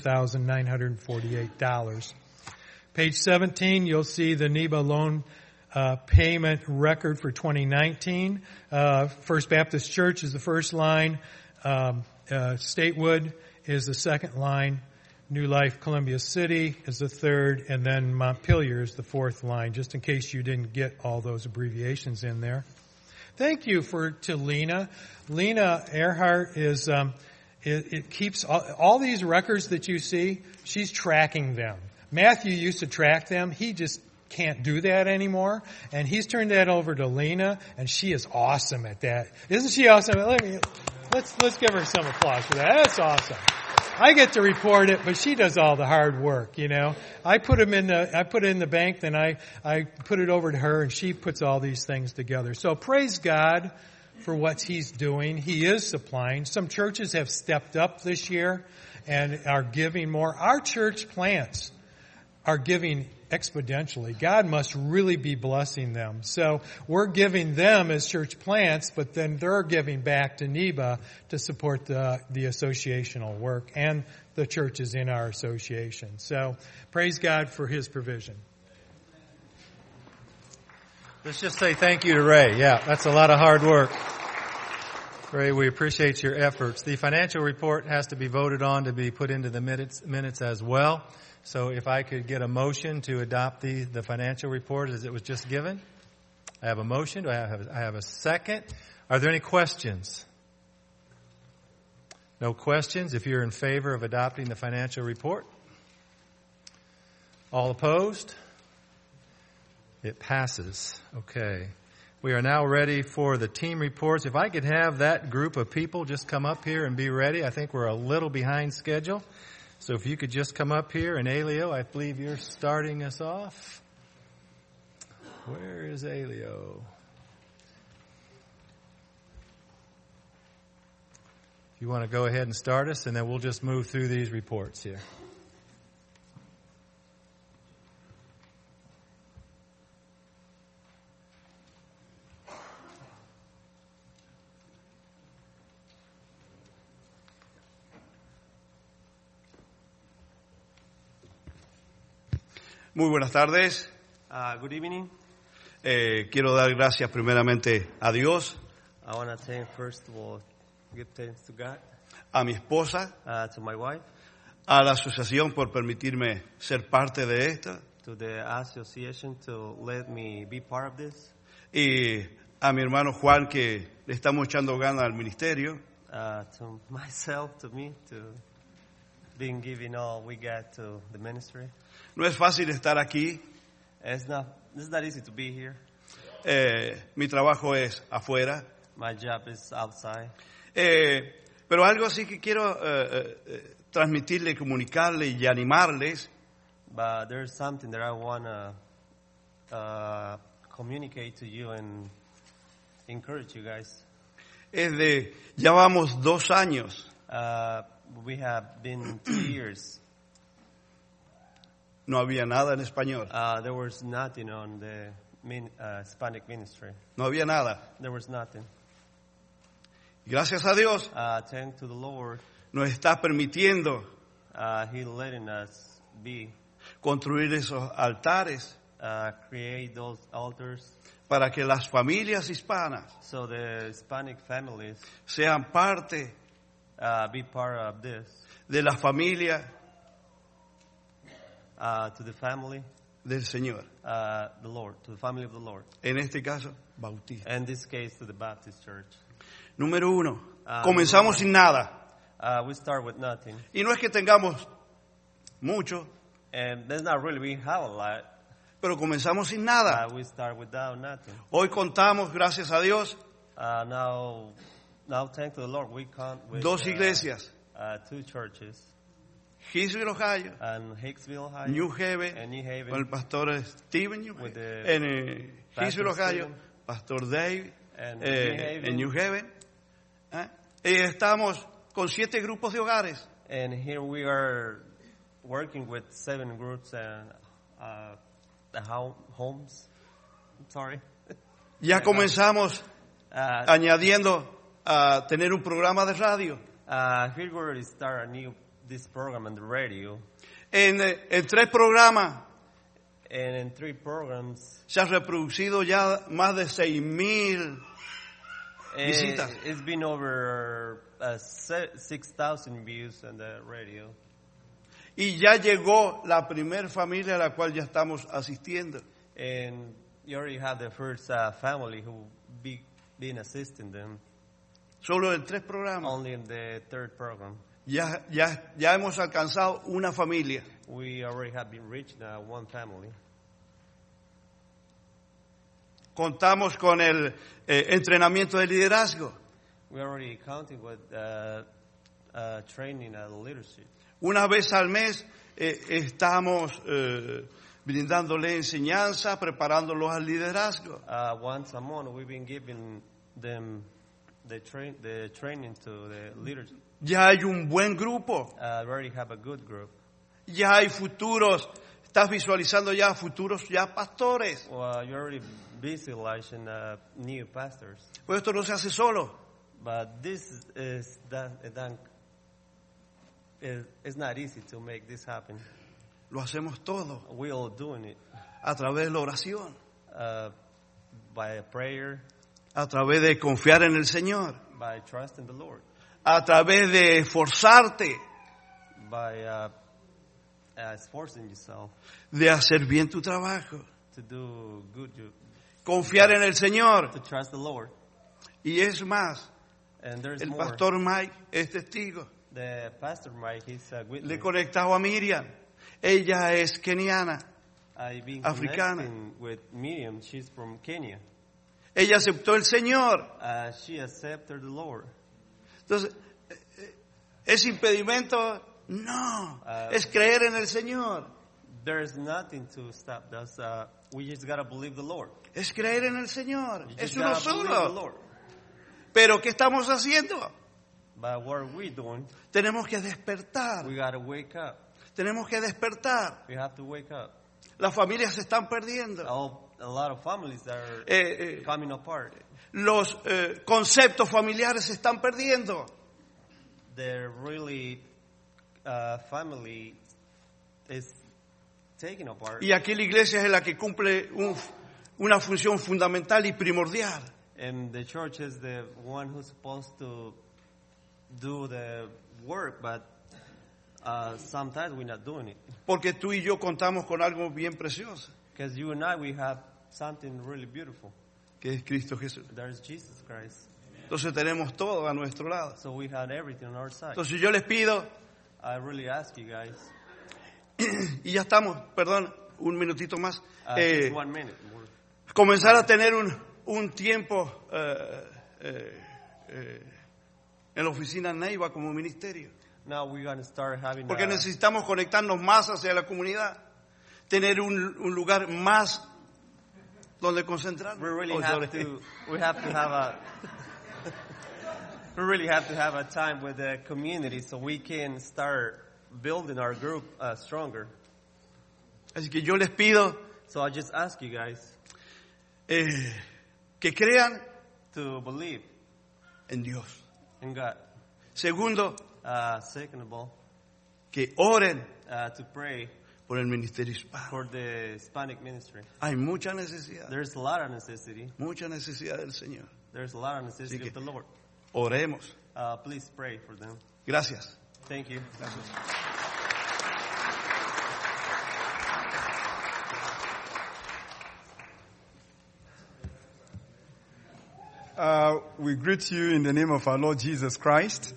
$13,948. Page 17, you'll see the NEBA loan payment record for 2019. First Baptist Church is the first line. Statewood is the second line. New Life Columbia City is the third. And then Montpelier is the fourth line, just in case you didn't get all those abbreviations in there. Thank you to Lena. Lena Earhart is, it keeps all these records that you see, she's tracking them. Matthew used to track them. He just can't do that anymore. And he's turned that over to Lena, and she is awesome at that. Isn't she awesome? Let's give her some applause for that. That's awesome. I get to report it, but she does all the hard work, you know. I put it in the bank, then I put it over to her, and she puts all these things together. So praise God for what He's doing. He is supplying. Some churches have stepped up this year and are giving more. Our church plants are giving exponentially. God must really be blessing them. So we're giving them as church plants, but then they're giving back to NEBA to support the associational work and the churches in our association. So praise God for His provision. Let's just say thank you to Ray. Yeah, that's a lot of hard work. Ray, we appreciate your efforts. The financial report has to be voted on to be put into the minutes as well. So if I could get a motion to adopt the financial report as it was just given. I have a motion. Do I have a second? Are there any questions? No questions. If you're in favor of adopting the financial report. All opposed? It passes. Okay. We are now ready for the team reports. If I could have that group of people just come up here and be ready. I think we're a little behind schedule. So if you could just come up here. And Elio, I believe you're starting us off. Where is Elio? If you want to go ahead and start us, and then we'll just move through these reports here. Muy buenas tardes. Good evening. Quiero dar gracias primeramente a Dios, I want to thank, first of all, give thanks to God, a mi esposa, to my wife, a la asociación por permitirme ser parte de esta to the association to let me be part of this, y a mi hermano Juan que le estamos echando ganas al ministerio. to myself, to me, to being giving all we got to the ministry. No es fácil estar aquí. It's not easy to be here. Mi trabajo es afuera. My job is outside. Pero algo sí que quiero transmitirle, comunicarle y animarles. But there's something that I want to communicate to you and encourage you guys. Ya vamos 2 años. We have been 2 years. No había nada en español. There was nothing on the Hispanic ministry. No había nada. There was nothing. Gracias a Dios Thanks to the Lord, nos está permitiendo He letting us be, construir esos altares create those altars, para que las familias hispanas so the Hispanic families sean parte be part of this. de la familia To the family, del Señor. the Lord, to the family of the Lord. En este caso, bautista. In this case, to the Baptist Church. Número 1. Comenzamos sin nada. We start with nothing, Y no es que tengamos mucho, and there's not really we have a lot. pero comenzamos sin nada. We start without nothing. Hoy contamos, gracias a Dios, Now, thanks to the Lord, we count with 2 iglesias. 2 churches, Hicksville, Ohio, and Hicksville, Ohio, New Haven, and New Haven, con el pastor Steven, with the en Hicksville, Ohio, Stephen, pastor Dave, and en New Haven. Estamos con 7 grupos de hogares. And here we are working with 7 groups and the homes. Sorry. Ya comenzamos Uh, añadiendo a tener un programa de radio. Here we already start this program on the radio, En 3 programas and in 3 programs, se han reproducido ya más de 6,000 visitas. it's been over 6,000 views on the radio. Y ya llegó la primer familia a la cual ya estamos asistiendo. And you already have the first family who been assisting them. Solo en 3 programas. Only in the 3rd program. Ya hemos alcanzado una familia. We already have been reaching 1 family. Contamos con el entrenamiento de liderazgo. We're already counting with training leadership. Una vez al mes estamos brindándole enseñanza, preparándolos al liderazgo. Once a month, we've been giving them the training to the leaders. Ya hay un buen grupo. We already have a good group. Ya hay futuros. Estás visualizando ya futuros ya pastores. Well, you're already visualizing new pastors. Pues esto no se hace solo. But this is it's not easy to make this happen. Lo hacemos todo We're all doing it a través de la oración. by a prayer, A través de confiar en el Señor. by trusting the Lord, A través de esforzarte. by forcing yourself De hacer bien tu trabajo. to do good, Confiar en el Señor. to trust the Lord. Y es más, And there's el more. pastor Mike es testigo. The pastor Mike, he's a Le he witness. conectado a Miriam. Ella es keniana. I've been Africana. connecting with Miriam. She's from Kenya. Ella aceptó el Señor. She accepted the Lord. Entonces, ¿es impedimento? No. Es creer en el Señor. There's nothing to stop us. We just gotta believe the Lord. Es creer en el Señor. You Es just uno gotta believe the solo. Lord. Pero ¿qué estamos haciendo? But what are we doing? Tenemos que despertar. We gotta wake up. Tenemos que despertar. We have to wake up. Las familias se están perdiendo. A lot of families that are coming apart. Los conceptos familiares se están perdiendo. They're really family is taken apart. Y aquí la iglesia es la que cumple una función fundamental y primordial. And the church is the one who's supposed to do the work, but sometimes we're not doing it. Porque tú y yo contamos con algo bien precioso, Because you and I, we have something really beautiful. que es Cristo Jesús. There's Jesus Christ. Entonces tenemos todo a nuestro lado. So we had everything on our side. Entonces yo les pido, I really ask you guys, y ya estamos, perdón, un minutito más, just 1 minute more. comenzar a tener un tiempo en la oficina Neiva como ministerio. Now we're going to start having Porque necesitamos conectarnos más hacia la comunidad, tener un lugar más donde concentrarnos. we really Oh, have sorry. to have a we really have to have a time with the community so we can start building our group stronger. Así que yo les pido So I just ask you guys que crean to believe en Dios. in God. Segundo, Second of all, que oren to pray por el ministerio hispano. for the Hispanic ministry. Hay mucha necesidad, There's a lot of necessity. mucha necesidad del Señor. There's a lot of necessity Así que- of the Lord. Oremos. Please pray for them. Gracias. Thank you. We greet you in the name of our Lord Jesus Christ.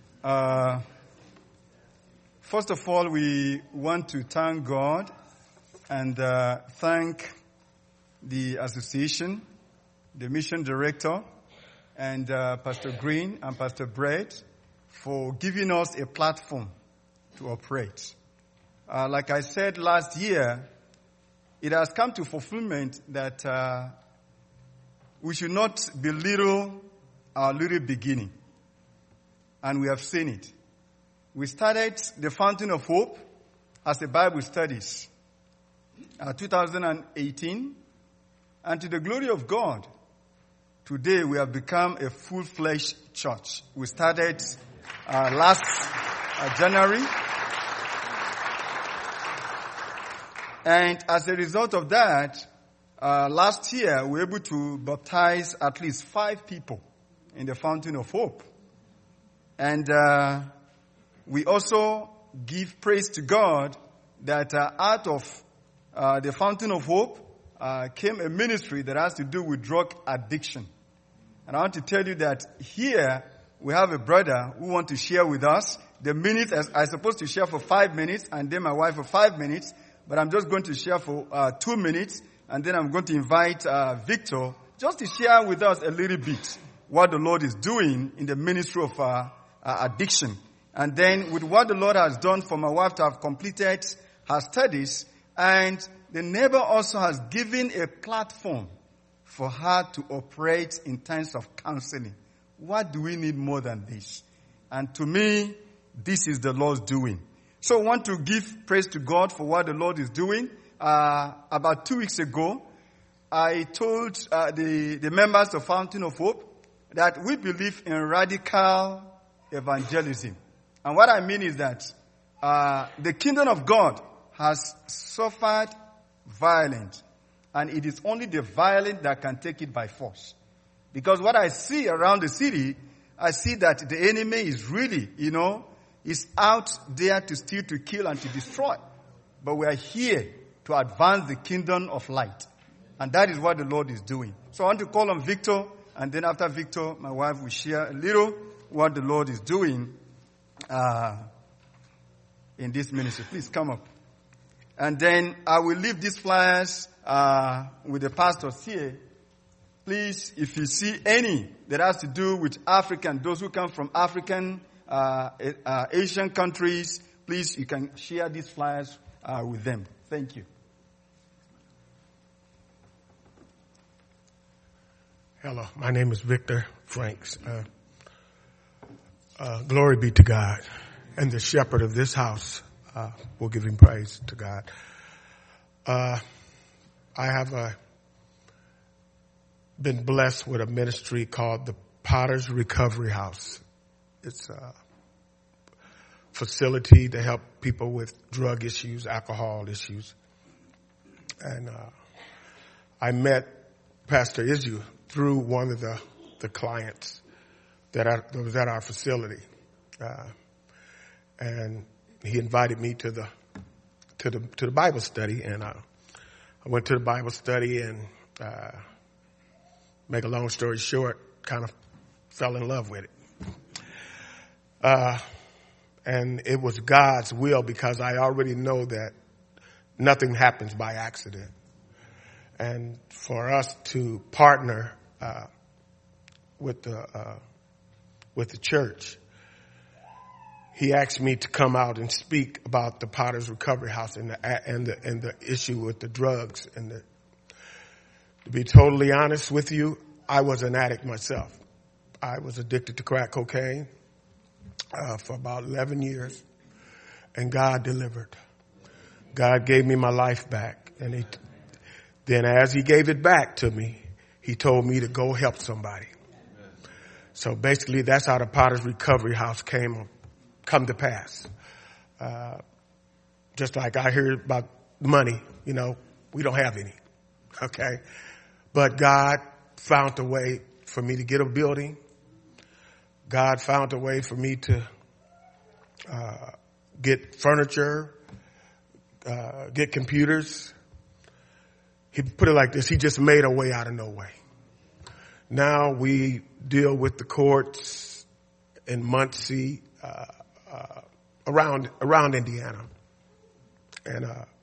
First of all, we want to thank God and thank the association, the mission director, and Pastor Green and Pastor Brett for giving us a platform to operate. Like I said last year, it has come to fulfillment that we should not belittle our little beginning. And we have seen it. We started the Fountain of Hope as a Bible studies, 2018. And to the glory of God, today we have become a full-fledged church. We started last January. And as a result of that, last year we were able to baptize at least 5 people in the Fountain of Hope. And we also give praise to God that out of the Fountain of Hope came a ministry that has to do with drug addiction. And I want to tell you that here we have a brother who wants to share with us. The minute I'm supposed to share for 5 minutes, and then my wife for 5 minutes, but I'm just going to share for 2 minutes, and then I'm going to invite Victor just to share with us a little bit what the Lord is doing in the ministry of addiction. And then with what the Lord has done for my wife to have completed her studies, and the neighbor also has given a platform for her to operate in terms of counseling. What do we need more than this? And to me, this is the Lord's doing. So I want to give praise to God for what the Lord is doing. About 2 weeks ago, I told the members of Fountain of Hope that we believe in radical evangelism. And what I mean is that the kingdom of God has suffered violence, and it is only the violent that can take it by force. Because what I see around the city, I see that the enemy is really, is out there to steal, to kill, and to destroy. But we are here to advance the kingdom of light. And that is what the Lord is doing. So I want to call on Victor, and then after Victor, my wife will share a little what the Lord is doing in this ministry. Please come up. And then I will leave these flyers with the pastors here. Please, if you see any that has to do with African, those who come from African, Asian countries, please, you can share these flyers with them. Thank you. Hello, my name is Victor Franks. Glory be to God. And the shepherd of this house will give him praise to God. I have been blessed with a ministry called the Potter's Recovery House. It's a facility to help people with drug issues, alcohol issues. And I met Pastor Izu through one of the clients that was at our facility. And he invited me to the Bible study, and I went to the Bible study, and make a long story short, kind of fell in love with it. And it was God's will, because I already know that nothing happens by accident. And for us to partner with the church, he asked me to come out and speak about the Potter's Recovery House and the issue with the drugs. And to be totally honest with you, I was an addict myself. I was addicted to crack cocaine for about 11 years, and God delivered. God gave me my life back, and then as he gave it back to me, he told me to go help somebody. So basically, that's how the Potter's Recovery House come to pass. Just like I heard about money, we don't have any. Okay? But God found a way for me to get a building. God found a way for me to get furniture, get computers. He put it like this: he just made a way out of no way. Now we deal with the courts in Muncie, around Indiana. And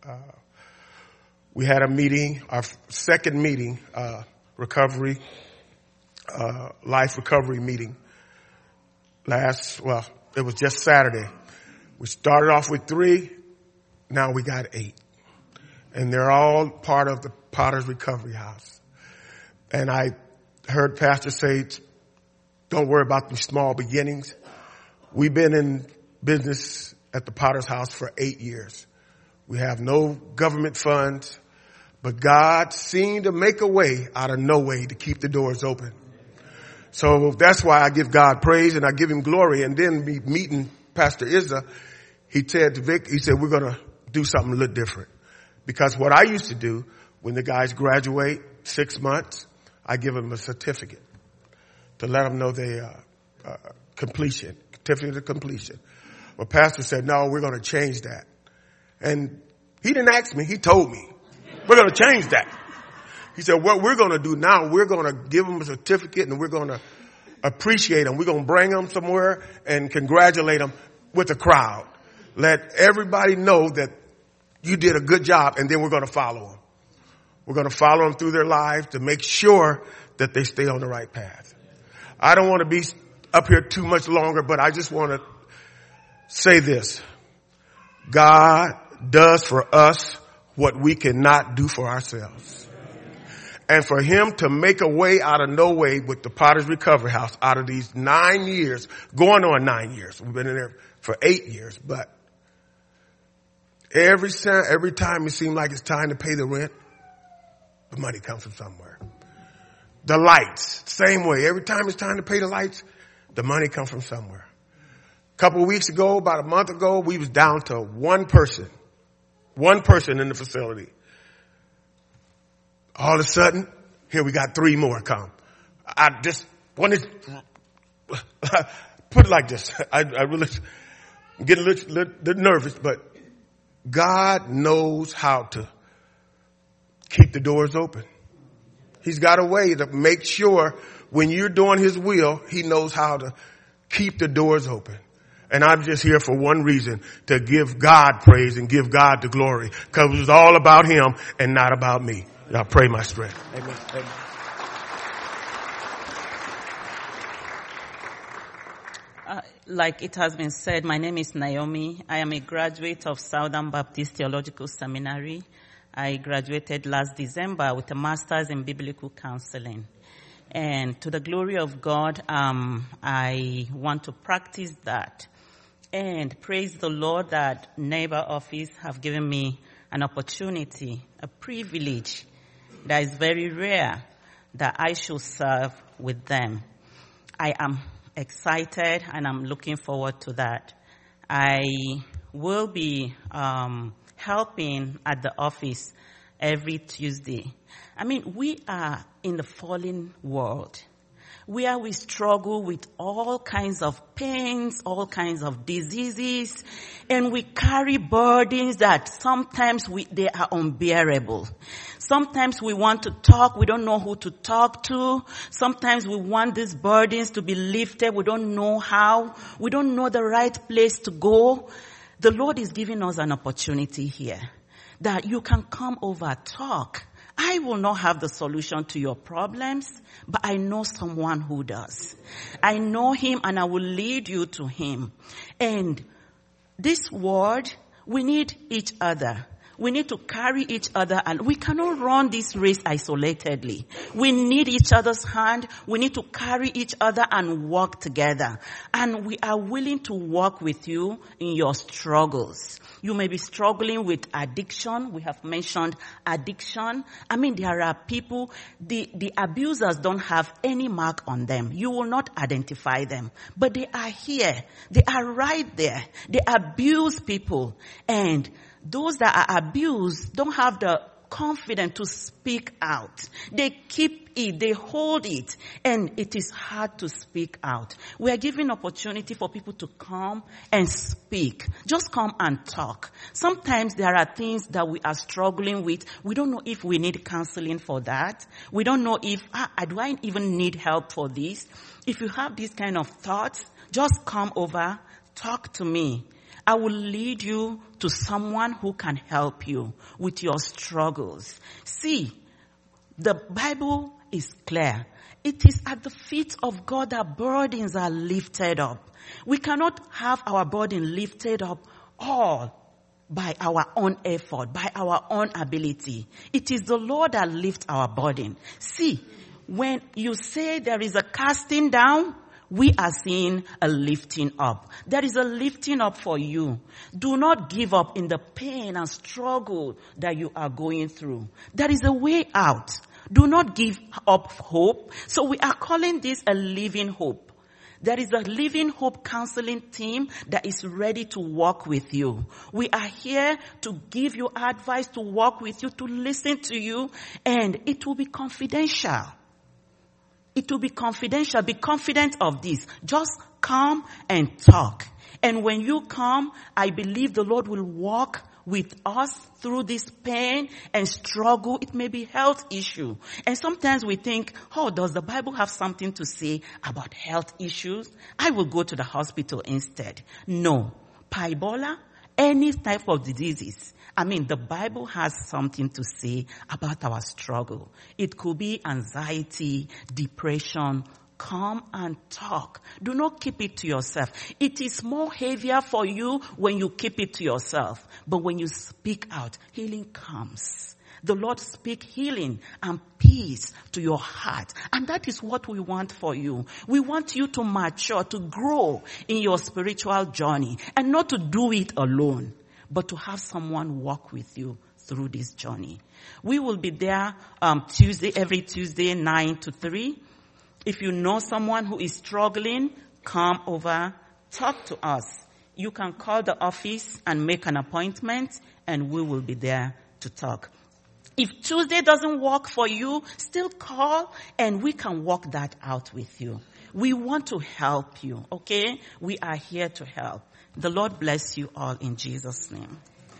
we had a meeting, our second meeting, life recovery meeting it was just Saturday. We started off with 3, now we got 8. And they're all part of the Potter's Recovery House. And I heard Pastor say, don't worry about the small beginnings. We've been in business at the Potter's House for 8 years. We have no government funds, but God seemed to make a way out of no way to keep the doors open. So that's why I give God praise and I give him glory. And then meeting Pastor Izza, he said to Vic, we're going to do something a little different. Because what I used to do when the guys graduate 6 months, I give them a certificate to let them know they certificate of completion. Well, Pastor said, no, we're going to change that. And he didn't ask me. He told me, we're going to change that. He said, what we're going to do now, we're going to give them a certificate and we're going to appreciate them. We're going to bring them somewhere and congratulate them with a crowd. Let everybody know that you did a good job, and then we're going to follow them. We're going to follow them through their lives to make sure that they stay on the right path. I don't want to be up here too much longer, but I just want to say this. God does for us what we cannot do for ourselves. And for him to make a way out of no way with the Potter's Recovery House out of these 9 years, going on 9 years. We've been in there for 8 years, but every time it seems like it's time to pay the rent, the money comes from somewhere. The lights, same way. Every time it's time to pay the lights, the money comes from somewhere. A couple of weeks ago, about a month ago, we was down to one person in the facility. All of a sudden, here we got 3 more come. I just want to put it like this. I really get a little nervous, but God knows how to keep the doors open. He's got a way to make sure when you're doing his will, he knows how to keep the doors open. And I'm just here for one reason, to give God praise and give God the glory, because it's all about him and not about me. I pray my strength. Amen. Amen. Like it has been said, my name is Naomi. I am a graduate of Southern Baptist Theological Seminary. I graduated last December with a master's in biblical counseling. And to the glory of God, I want to practice that. And praise the Lord that Neighbor Office have given me an opportunity, a privilege that is very rare, that I should serve with them. I am excited and I'm looking forward to that. I will be helping at the office every Tuesday. I mean, we are in the fallen world where we struggle with all kinds of pains, all kinds of diseases, and we carry burdens that sometimes they are unbearable. Sometimes we want to talk, we don't know who to talk to. Sometimes we want these burdens to be lifted, we don't know how. We don't know the right place to go. The Lord is giving us an opportunity here that you can come over, talk. I will not have the solution to your problems, but I know someone who does. I know him and I will lead you to him. And this world, we need each other. We need to carry each other, and we cannot run this race isolatedly. We need each other's hand. We need to carry each other and walk together. And we are willing to walk with you in your struggles. You may be struggling with addiction. We have mentioned addiction. I mean, there are people, the abusers don't have any mark on them. You will not identify them. But they are here. They are right there. They abuse people. And those that are abused don't have the confidence to speak out. They keep it, they hold it, and it is hard to speak out. We are giving opportunity for people to come and speak. Just come and talk. Sometimes there are things that we are struggling with. We don't know if we need counseling for that. We don't know if, do I even need help for this? If you have these kind of thoughts, just come over, talk to me. I will lead you to someone who can help you with your struggles. See, the Bible is clear. It is at the feet of God that burdens are lifted up. We cannot have our burden lifted up all by our own effort, by our own ability. It is the Lord that lifts our burden. See, when you say there is a casting down, we are seeing a lifting up. There is a lifting up for you. Do not give up in the pain and struggle that you are going through. There is a way out. Do not give up hope. So we are calling this a living hope. There is a living hope counseling team that is ready to walk with you. We are here to give you advice, to walk with you, to listen to you, and it will be confidential. It will be confidential. Be confident of this. Just come and talk. And when you come, I believe the Lord will walk with us through this pain and struggle. It may be health issue. And sometimes we think, does the Bible have something to say about health issues? I will go to the hospital instead. No. Ebola, any type of diseases. I mean, the Bible has something to say about our struggle. It could be anxiety, depression. Come and talk. Do not keep it to yourself. It is more heavier for you when you keep it to yourself. But when you speak out, healing comes. The Lord speaks healing and peace to your heart. And that is what we want for you. We want you to mature, to grow in your spiritual journey, and not to do it alone, but to have someone walk with you through this journey. We will be there every Tuesday, 9 to 3. If you know someone who is struggling, come over, talk to us. You can call the office and make an appointment, and we will be there to talk. If Tuesday doesn't work for you, still call and we can work that out with you. We want to help you, okay? We are here to help. The Lord bless you all in Jesus' name.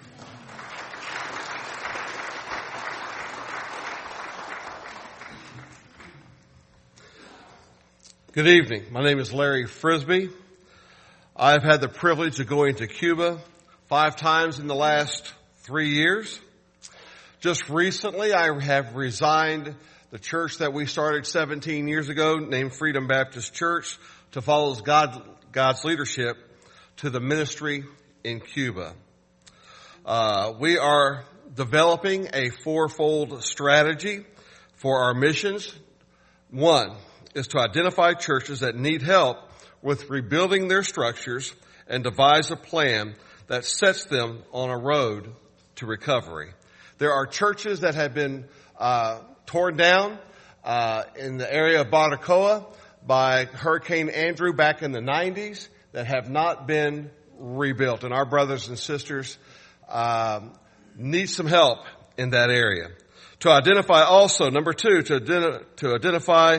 Good evening. My name is Larry Frisbee. I've had the privilege of going to Cuba 5 times in the last 3 years. Just recently, I have resigned the church that we started 17 years ago, named Freedom Baptist Church, to follow God's leadership to the ministry in Cuba. We are developing a 4-fold strategy for our missions. 1 is to identify churches that need help with rebuilding their structures and devise a plan that sets them on a road to recovery. There are churches that have been torn down in the area of Baracoa by Hurricane Andrew back in the 90s that have not been rebuilt. And our brothers and sisters need some help in that area. To identify also, number 2, to identify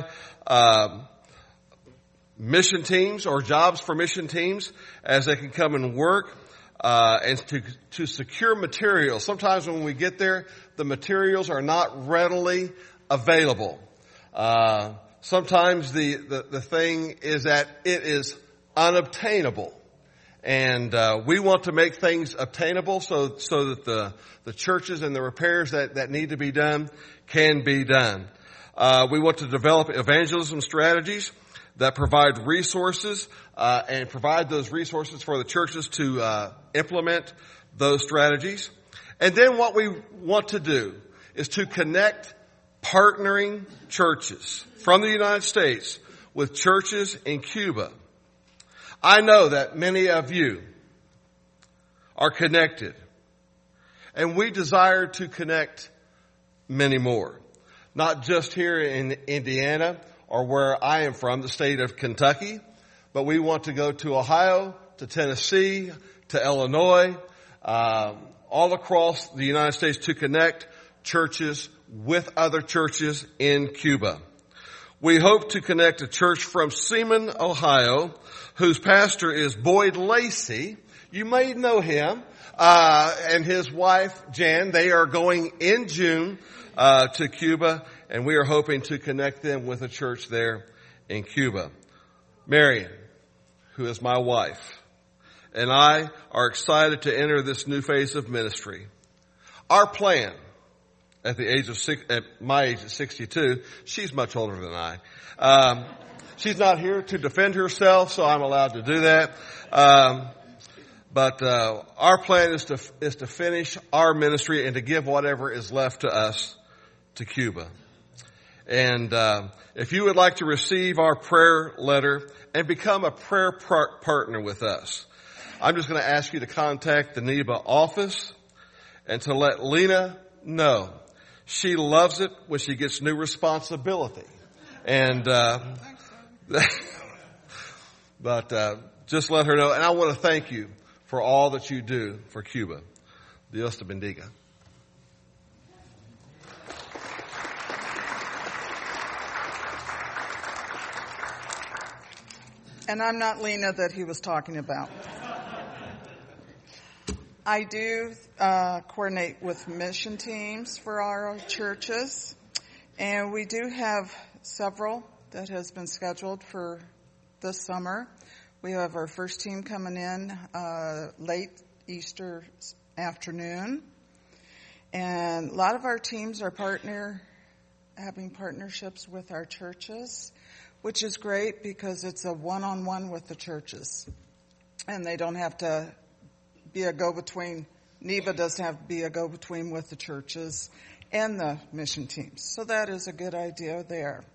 mission teams or jobs for mission teams as they can come and work, and to secure materials. Sometimes when we get there, the materials are not readily available. Sometimes the thing is that it is unobtainable. And we want to make things obtainable so that the churches and the repairs that need to be done can be done. We want to develop evangelism strategies that provide resources and provide those resources for the churches to implement those strategies. And then what we want to do is to connect partnering churches from the United States with churches in Cuba. I know that many of you are connected, and we desire to connect many more. Not just here in Indiana or where I am from, the state of Kentucky, but we want to go to Ohio, to Tennessee, to Illinois, all across the United States to connect churches with other churches in Cuba. We hope to connect a church from Seaman, Ohio, whose pastor is Boyd Lacey. You may know him, and his wife, Jan. They are going in June to Cuba, and we are hoping to connect them with a church there in Cuba. Marion, who is my wife, and I are excited to enter this new phase of ministry. Our plan at my age of 62, she's much older than I. She's not here to defend herself, so I'm allowed to do that. But our plan is to finish our ministry and to give whatever is left to us to Cuba. And if you would like to receive our prayer letter and become a prayer partner with us, I'm just going to ask you to contact the NEBA office and to let Lena know. She loves it when she gets new responsibility. And but just let her know. And I want to thank you for all that you do for Cuba. Dios te bendiga. And I'm not Lena that he was talking about. I do coordinate with mission teams for our churches, and we do have several that has been scheduled for this summer. We have our first team coming in late Easter afternoon, and a lot of our teams are having partnerships with our churches, which is great because it's a one-on-one with the churches, and they don't have to be a go-between. NEBA doesn't have to be a go-between with the churches and the mission teams. So that is a good idea there.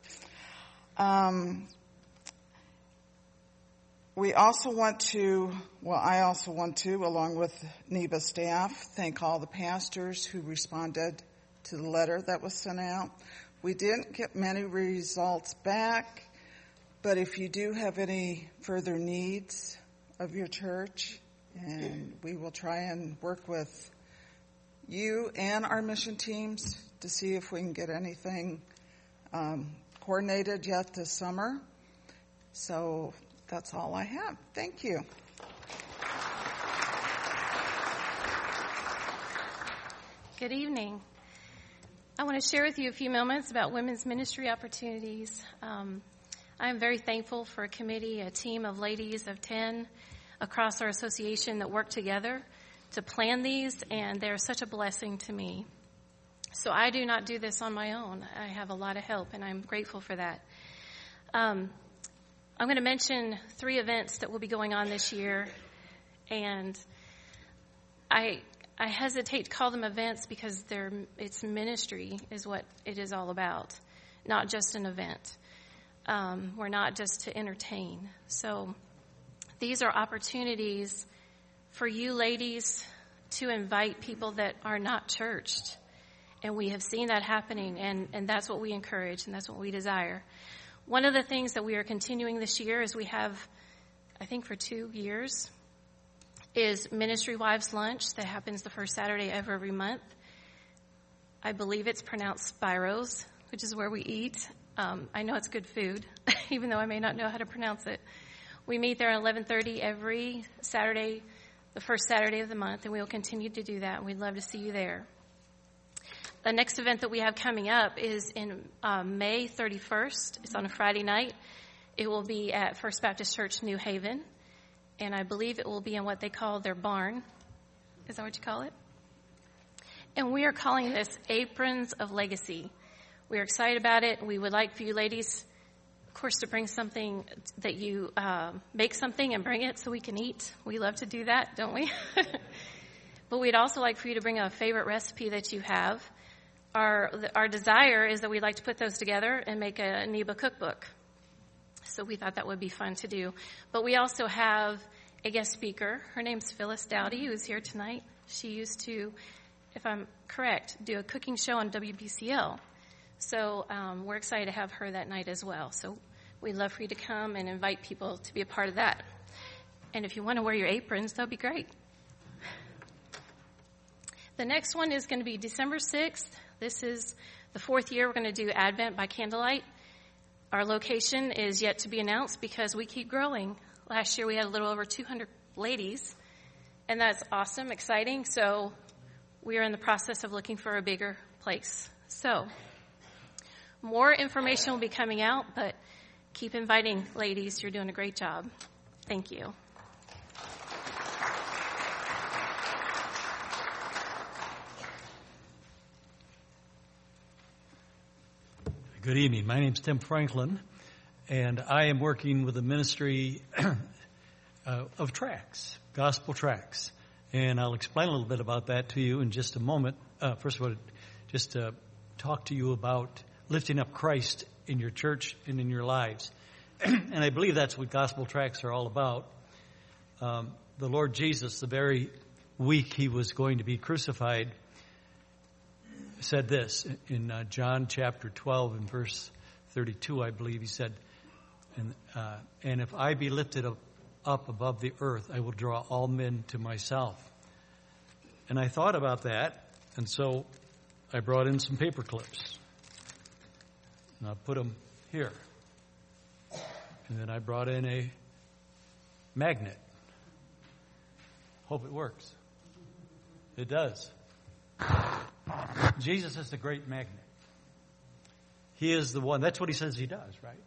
I also want to, along with NEBA staff, thank all the pastors who responded to the letter that was sent out. We didn't get many results back, but if you do have any further needs of your church, and we will try and work with you and our mission teams to see if we can get anything coordinated yet this summer. So that's all I have. Thank you. Good evening. I want to share with you a few moments about women's ministry opportunities. I'm very thankful for a committee, a team of ladies of 10 across our association that work together to plan these, and they're such a blessing to me. So I do not do this on my own. I have a lot of help, and I'm grateful for that. I'm going to mention 3 events that will be going on this year, and I hesitate to call them events because it's ministry is what it is all about, not just an event. We're not just to entertain. So these are opportunities for you ladies to invite people that are not churched. And we have seen that happening, and that's what we encourage, and that's what we desire. One of the things that we are continuing this year is we have, I think for 2 years, is Ministry Wives Lunch that happens the first Saturday of every month. I believe it's pronounced Spiros, which is where we eat. I know it's good food, even though I may not know how to pronounce it. We meet there at 11:30 every Saturday, the first Saturday of the month, and we will continue to do that, and we'd love to see you there. The next event that we have coming up is in May 31st. It's on a Friday night. It will be at First Baptist Church, New Haven, and I believe it will be in what they call their barn. Is that what you call it? And we are calling this Aprons of Legacy. We're excited about it. We would like for you ladies, of course, to bring something that you make something and bring it so we can eat. We love to do that, don't we? But we'd also like for you to bring a favorite recipe that you have. Our desire is that we'd like to put those together and make a NEBA cookbook. So we thought that would be fun to do. But we also have a guest speaker. Her name's Phyllis Dowdy, who is here tonight. She used to, if I'm correct, do a cooking show on WBCL. So we're excited to have her that night as well. So we'd love for you to come and invite people to be a part of that. And if you want to wear your aprons, that would be great. The next one is going to be December 6th. This is the 4th year we're going to do Advent by candlelight. Our location is yet to be announced because we keep growing. Last year we had a little over 200 ladies, and that's awesome, exciting. So we are in the process of looking for a bigger place. So more information will be coming out, but keep inviting ladies. You're doing a great job. Thank you. Good evening. My name's Tim Franklin, and I am working with the ministry of tracts, gospel tracts. And I'll explain a little bit about that to you in just a moment. First of all, just to talk to you about lifting up Christ in your church and in your lives. And I believe that's what gospel tracts are all about. The Lord Jesus, the very week he was going to be crucified, said this in John chapter 12 and verse 32, I believe. He said, and if I be lifted up above the earth, I will draw all men to myself. And I thought about that, and so I brought in some paper clips. And I put them here. And then I brought in a magnet. Hope it works. It does. Jesus is the great magnet. He is the one. That's what he says he does, right?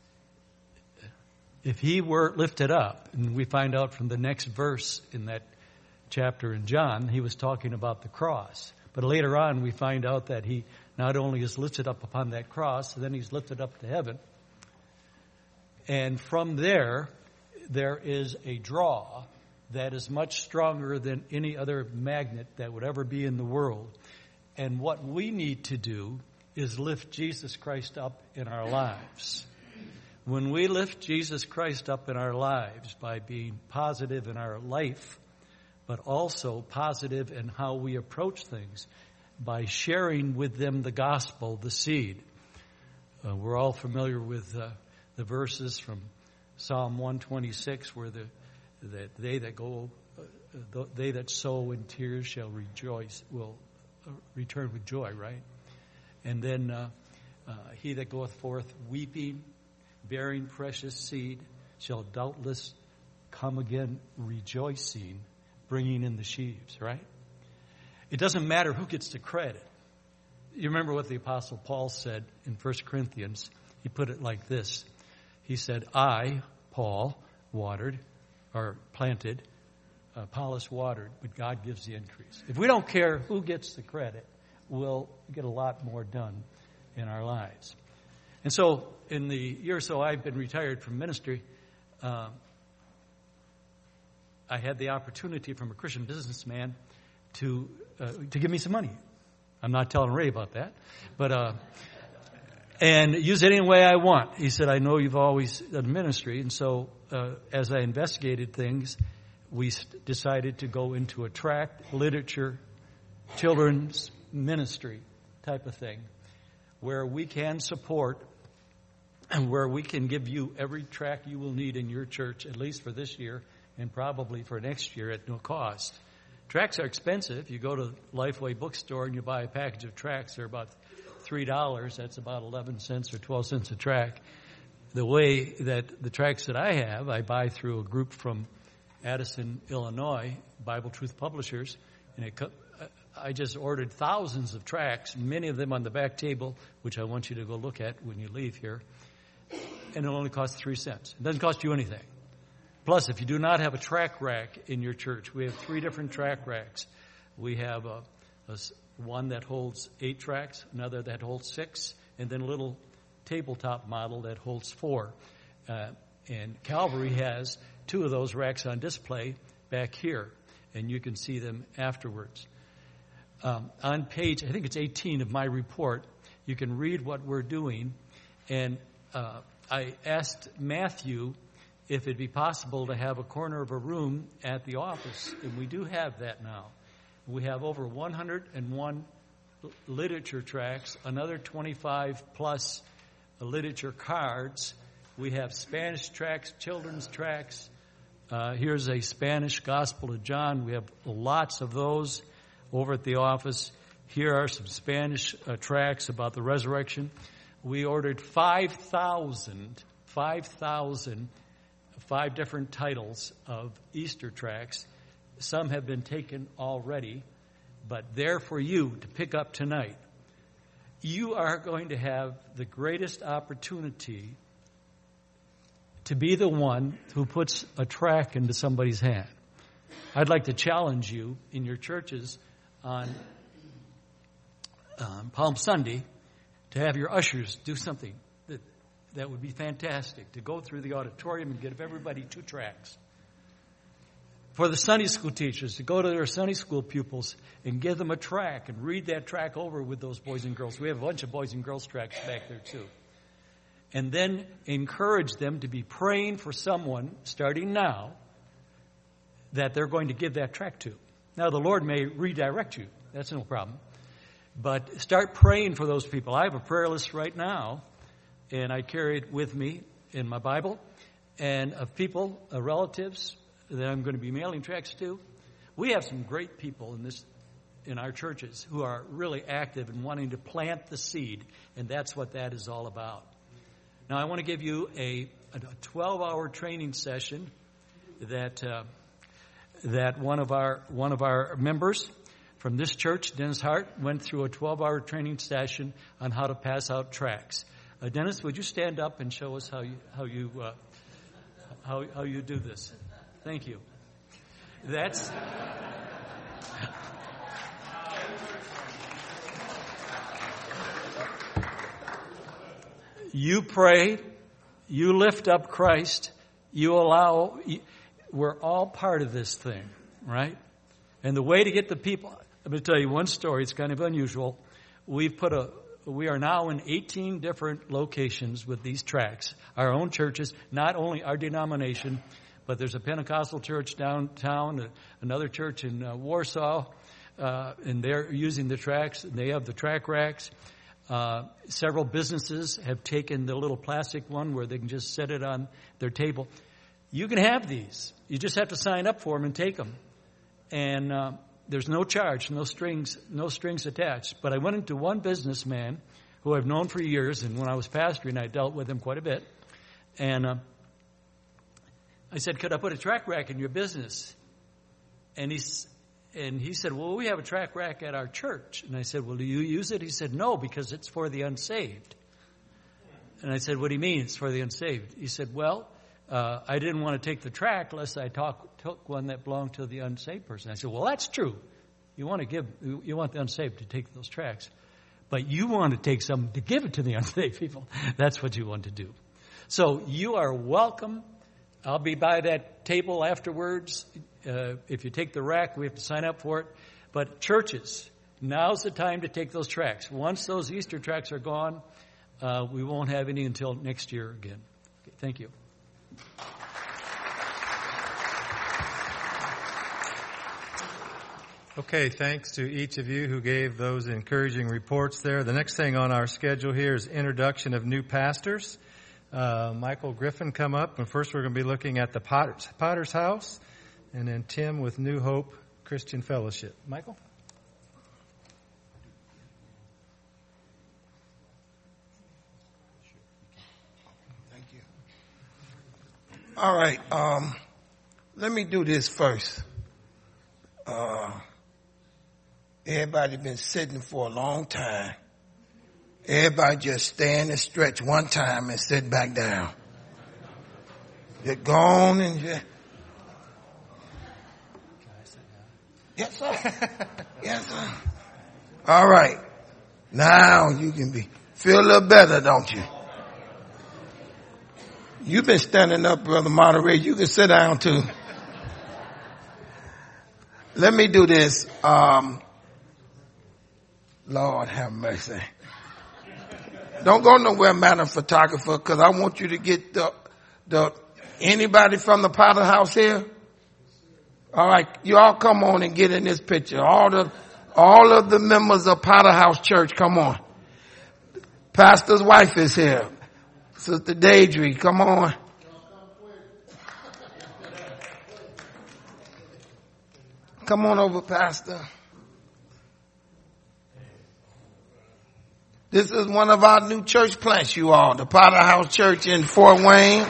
If he were lifted up, and we find out from the next verse in that chapter in John, he was talking about the cross. But later on, we find out that he not only is lifted up upon that cross, then he's lifted up to heaven. And from there is a draw that is much stronger than any other magnet that would ever be in the world. And what we need to do is lift Jesus Christ up in our lives. When we lift Jesus Christ up in our lives by being positive in our life, but also positive in how we approach things, by sharing with them the gospel, the seed. We're all familiar with the verses from Psalm 126, where they that sow in tears shall rejoice, will return with joy, right? And then he that goeth forth weeping, bearing precious seed, shall doubtless come again rejoicing, bringing in the sheaves, right? It doesn't matter who gets the credit. You remember what the Apostle Paul said in 1 Corinthians? He put it like this. He said, I, Paul, watered or planted, Apollos watered, but God gives the increase. If we don't care who gets the credit, we'll get a lot more done in our lives. And so in the year or so I've been retired from ministry, I had the opportunity from a Christian businessman to give me some money. I'm not telling Ray about that, but and use it any way I want. He said, I know you've always done ministry, and so as I investigated things, we decided to go into a tract, literature, children's ministry type of thing, where we can support and where we can give you every tract you will need in your church, at least for this year and probably for next year at no cost. Tracts are expensive. You go to Lifeway bookstore and you buy a package of tracts. They're about $3. That's about 11 cents or 12 cents a tract. The way that the tracts that I have, I buy through a group from Addison, Illinois, Bible Truth Publishers, and I just ordered thousands of tracts, many of them on the back table, which I want you to go look at when you leave here, and it only costs 3 cents. It doesn't cost you anything. Plus, if you do not have a tract rack in your church, we have 3 different tract racks. We have one that holds 8 tracts, another that holds 6, and then a little tabletop model that holds 4. And Calvary has 2 of those racks on display back here, and you can see them afterwards. On page, I think it's 18 of my report, you can read what we're doing. And I asked Matthew if it'd be possible to have a corner of a room at the office, and we do have that now. We have over 101 literature tracts, another 25 plus literature cards. We have Spanish tracts, children's tracts. Here's a Spanish Gospel of John. We have lots of those over at the office. Here are some Spanish tracts about the resurrection. We ordered 5,000, 5 different titles of Easter tracts. Some have been taken already, but they're for you to pick up tonight. You are going to have the greatest opportunity to be the one who puts a tract into somebody's hand. I'd like to challenge you in your churches on Palm Sunday to have your ushers do something that would be fantastic, to go through the auditorium and give everybody 2 tracts. For the Sunday school teachers, to go to their Sunday school pupils and give them a tract and read that tract over with those boys and girls. We have a bunch of boys and girls tracts back there too. And then encourage them to be praying for someone, starting now, that they're going to give that tract to. Now, the Lord may redirect you. That's no problem. But start praying for those people. I have a prayer list right now, and I carry it with me in my Bible, and of people, relatives that I'm going to be mailing tracts to. We have some great people in our churches who are really active and wanting to plant the seed, and that's what that is all about. Now, I want to give you a 12-hour training session that one of our members from this church, Dennis Hart, went through a 12-hour training session on how to pass out tracts. Dennis, would you stand up and show us how you do this? Thank you. That's. You pray, you lift up Christ, we're all part of this thing, right? And the way to get the people, I'm going to tell you one story, it's kind of unusual. We are now in 18 different locations with these tracts, our own churches, not only our denomination, but there's a Pentecostal church downtown, another church in Warsaw, and they're using the tracts, and they have the tract racks. Several businesses have taken the little plastic one where they can just set it on their table. You can have these. You just have to sign up for them and take them. And there's no charge, no strings attached. But I went into one businessman who I've known for years, and when I was pastoring, I dealt with him quite a bit. And I said, could I put a track rack in your business? And he said, well, we have a track rack at our church. And I said, well, do you use it? He said, no, because it's for the unsaved. And I said, what do you mean it's for the unsaved? He said, well, I didn't want to take the track unless I took one that belonged to the unsaved person. I said, well, that's true. You want the unsaved to take those tracks. But you want to take some to give it to the unsaved people. That's what you want to do. So you are welcome. I'll be by that table afterwards. If you take the rack, we have to sign up for it. But churches, now's the time to take those tracks. Once those Easter tracks are gone, we won't have any until next year again. Okay, thank you. Okay, thanks to each of you who gave those encouraging reports there. The next thing on our schedule here is introduction of new pastors. Michael Griffin come up, and first we're going to be looking at the Potter's House, and then Tim with New Hope Christian Fellowship. Michael? Thank you. All right, let me do this first. Everybody been sitting for a long time. Everybody just stand and stretch one time and sit back down. Get gone and just... Yes, sir. Yes, sir. All right. Now you can feel a little better, don't you? You've been standing up, Brother Moderator. You can sit down too. Let me do this. Lord have mercy. Don't go nowhere, Madam Photographer, because I want you to get anybody from the Potter House here. All right, you all come on and get in this picture. All of the members of Potter House Church, come on. Pastor's wife is here. Sister Deidre, come on. Come on over, Pastor. This is one of our new church plants, you all. The Potter House Church in Fort Wayne.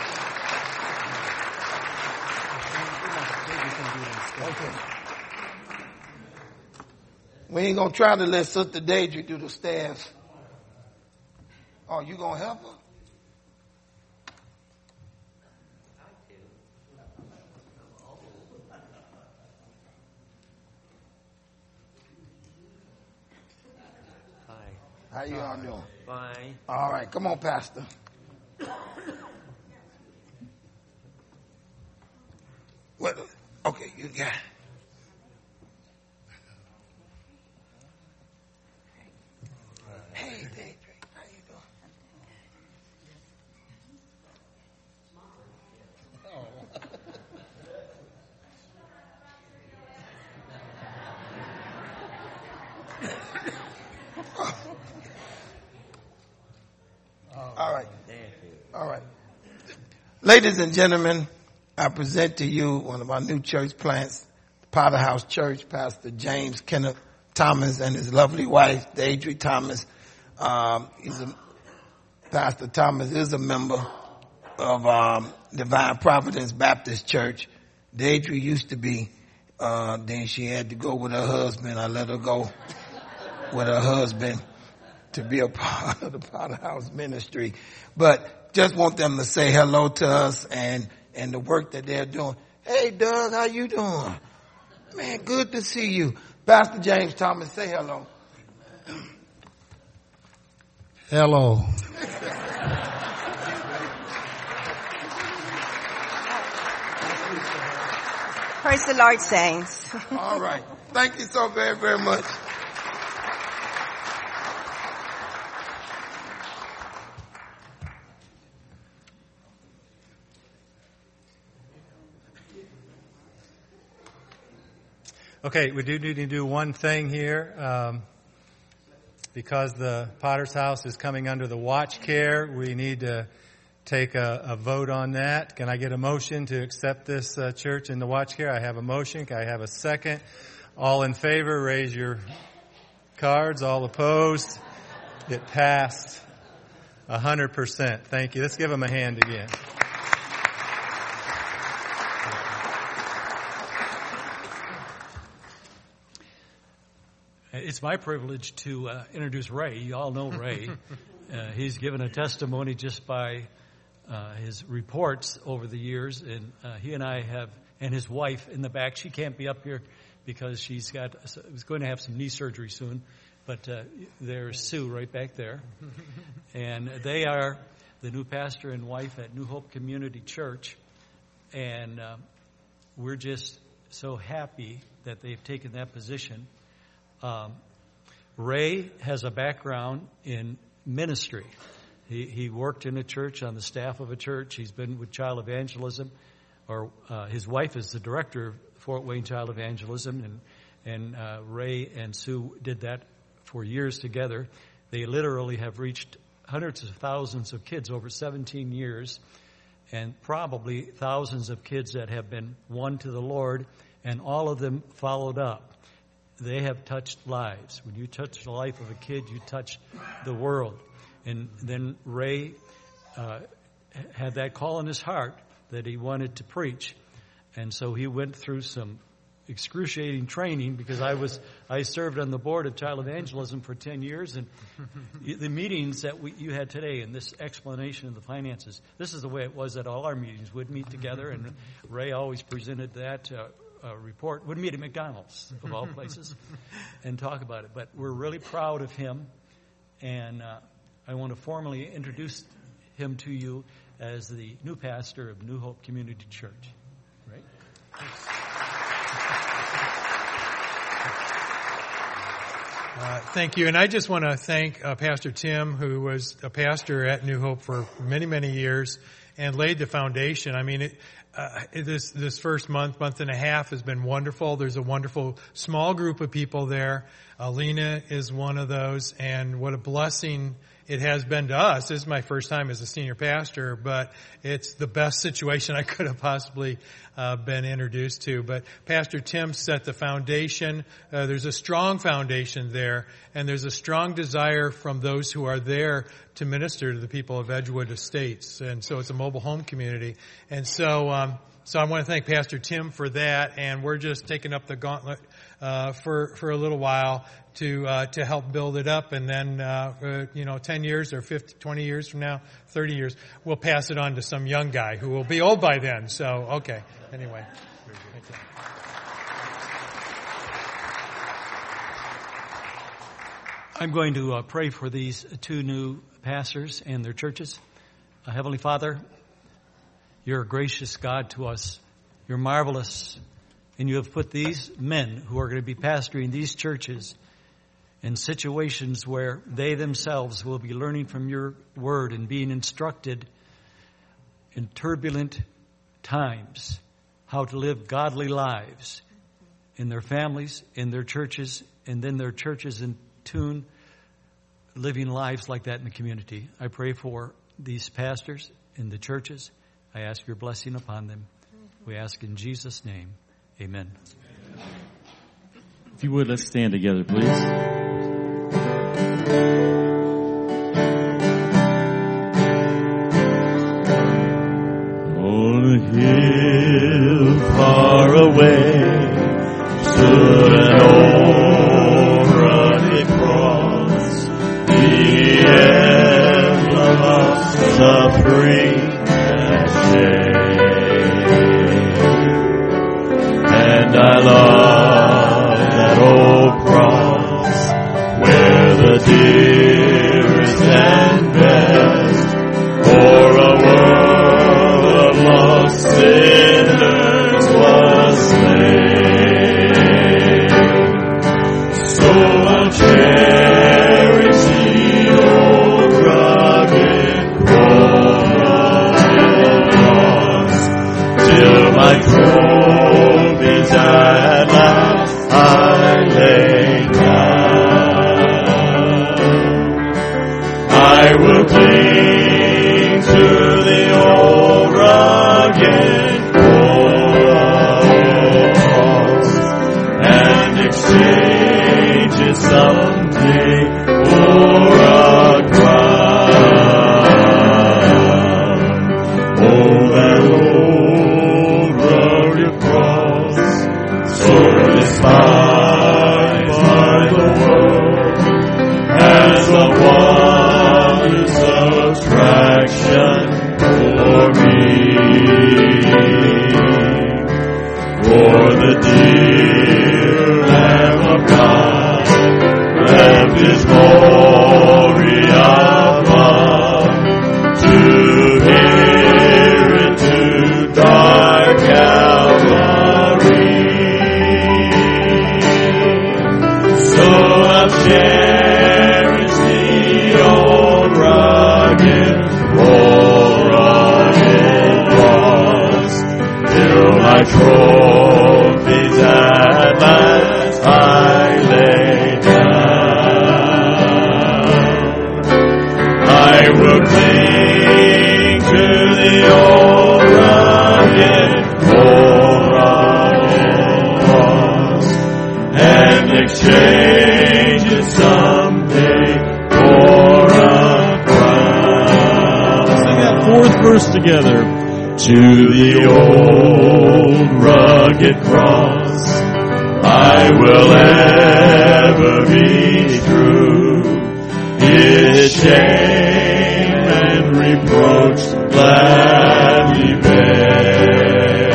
We ain't gonna try to let Sister Deidre do the stairs. Oh, you gonna help her? How you all doing? Fine. All right, come on, Pastor. What? Okay, you got it. Hey, Deidre, how you doing? All right. All right. Ladies and gentlemen, I present to you one of our new church plants, Potter House Church, Pastor James Kenneth Thomas and his lovely wife, Deidre Thomas. Pastor Thomas is a member of Divine Providence Baptist Church. Deidre used to be, then she had to go with her husband. I let her go with her husband to be a part of the Potter House ministry. But just want them to say hello to us and the work that they're doing. Hey, Doug, how you doing? Man, good to see you. Pastor James Thomas, say hello. Hello. Praise the Lord, saints. All right. Thank you so very, very much. Okay, we do need to do one thing here. Because the Potter's House is coming under the watch care, we need to take a vote on that. Can I get a motion to accept this church in the watch care? I have a motion. Can I have a second? All in favor, raise your cards. All opposed? It passed 100%. Thank you. Let's give them a hand again. It's my privilege to introduce Ray. You all know Ray. He's given a testimony just by his reports over the years, and he and I have, and his wife in the back. She can't be up here because she's going to have some knee surgery soon. But there's Sue right back there, and they are the new pastor and wife at New Hope Community Church, and we're just so happy that they've taken that position. Ray has a background in ministry. He worked in a church, on the staff of a church. He's been with Child Evangelism, or his wife is the director of Fort Wayne Child Evangelism, and Ray and Sue did that for years together. They literally have reached hundreds of thousands of kids over 17 years, and probably thousands of kids that have been won to the Lord, and all of them followed up. They have touched lives. When you touch the life of a kid, you touch the world. And then Ray had that call in his heart that he wanted to preach. And so he went through some excruciating training, because I served on the board of Child Evangelism for 10 years, and the meetings that you had today and this explanation of the finances, this is the way it was at all our meetings. We'd meet together, and Ray always presented that report. We'd meet at McDonald's, of all places, and talk about it. But we're really proud of him, and I want to formally introduce him to you as the new pastor of New Hope Community Church. Right? Thank you. And I just want to thank Pastor Tim, who was a pastor at New Hope for many, many years and laid the foundation. I mean, this first month and a half has been wonderful. There's a wonderful small group of people there. Alina is one of those, and what a blessing it has been to us. This is my first time as a senior pastor, but it's the best situation I could have possibly been introduced to. But Pastor Tim set the foundation. There's a strong foundation there, and there's a strong desire from those who are there to minister to the people of Edgewood Estates. And so it's a mobile home community. And so I want to thank Pastor Tim for that, and we're just taking up the gauntlet for a little while to help build it up, and then 10 years or 20 years from now, 30 years, we'll pass it on to some young guy who will be old by then. So okay, anyway. Thank you. I'm going to pray for these two new pastors and their churches. Heavenly Father, you're a gracious God to us. You're marvelous. And you have put these men who are going to be pastoring these churches in situations where they themselves will be learning from your word and being instructed in turbulent times how to live godly lives in their families, in their churches, and then their churches in tune, living lives like that in the community. I pray for these pastors in the churches. I ask your blessing upon them. We ask in Jesus' name. Amen. If you would, let's stand together, please. On a hill far away stood an old rugged cross, the emblem of suffering and shame. And I love that old cross where the dearest and best for a world of lost sinners was slain. So I'll cherish the old rugged cross till my trophies at last I lay down. I will cling to the old rugged cross and as a wondrous attraction for me. For the dear Lamb of God left His glory above to hear into dark Calvary. So I've cherished the old rugged cross till my trophies at last I lay down. I will cling to the old rugged cross and exchange it someday for a crown. Sing that fourth verse together. To the old rugged cross I will ever be true. His shame and reproach gladly bear.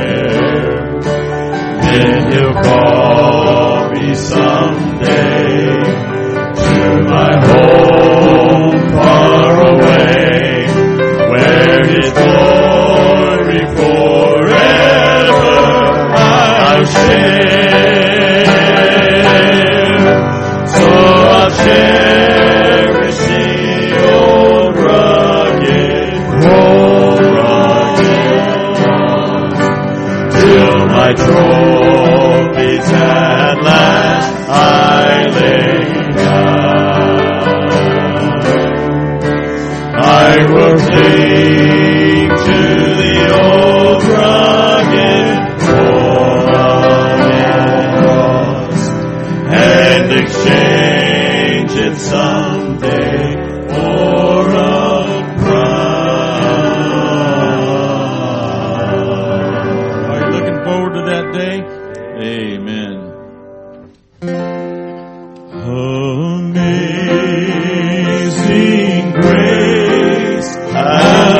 Then He'll call me someday to my home far away, where His glory forever I'll share. So I'll cherish the old rugged cross till my trophies at last I lay down. I will cling to the old rugged cross and exchange it someday for a crown. Are you looking forward to that day? Amen. Amazing grace.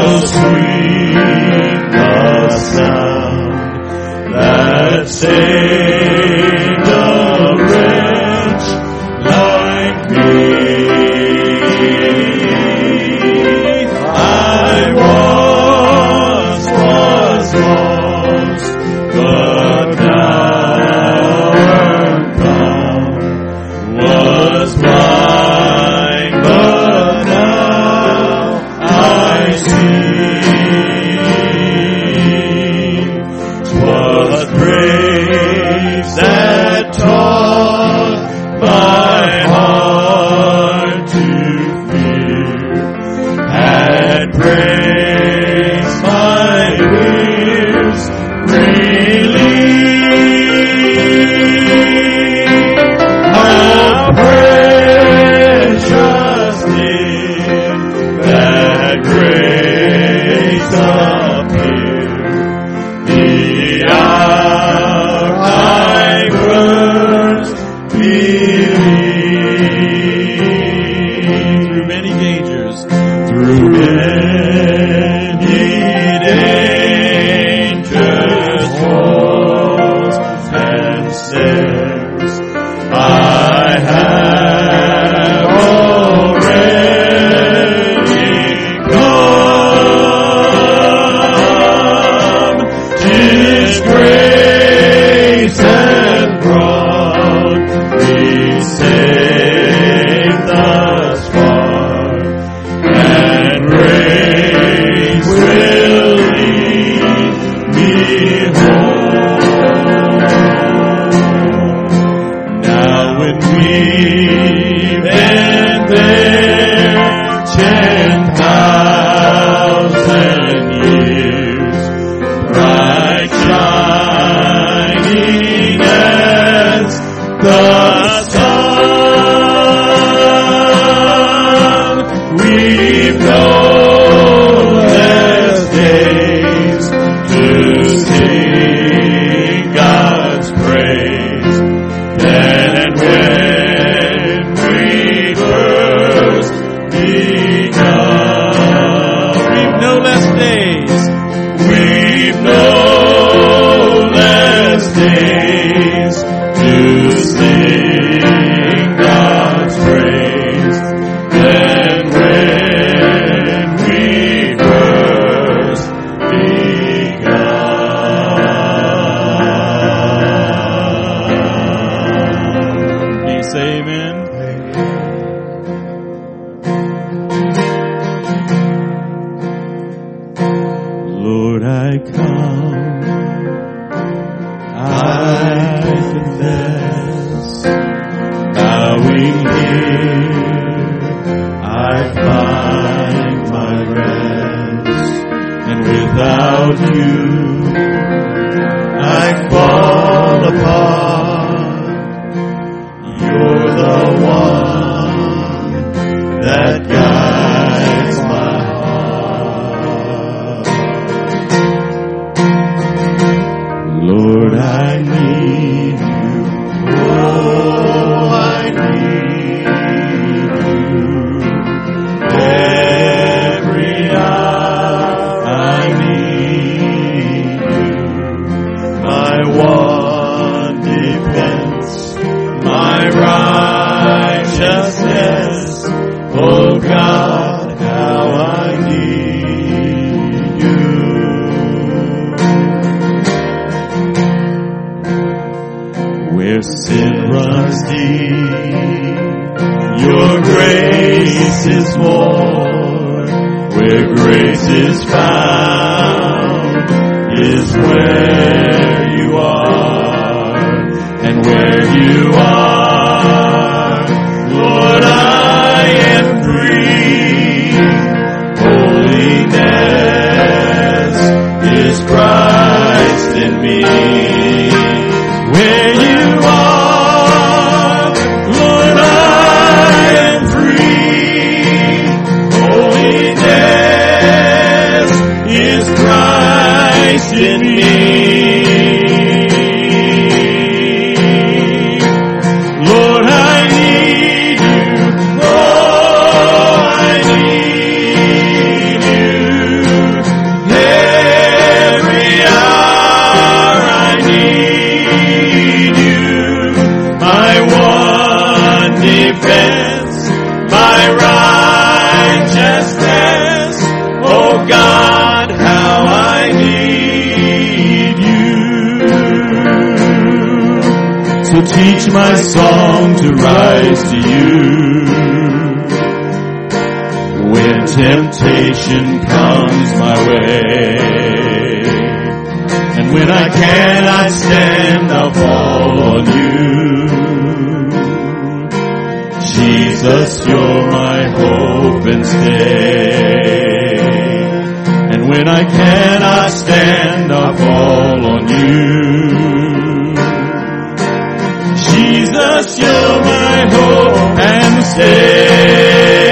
come. I confess, bowing here, I find my rest, and without you, I fall apart. You're the one that guides my heart. Lord, I need you. Oh, I need you. Every hour I need you. My one defense, my righteousness. Oh God, how I need you. Where sin runs deep, your grace is more. Where grace is found is where you are. And where you are, Lord, I am free. Holiness is Christ in me. Where you are, Lord, I am free. Holiness is Christ in me. Lord, I need you. Oh, I need you. Every hour I need you. My one defense, my righteousness. Oh God, how I need you. So teach my song to rise to you. When temptation comes my way, and when I cannot stand, I'll fall on you. Jesus, you're my hope and stay. And when I cannot stand, I'll fall on you. Jesus, you're my hope and stay.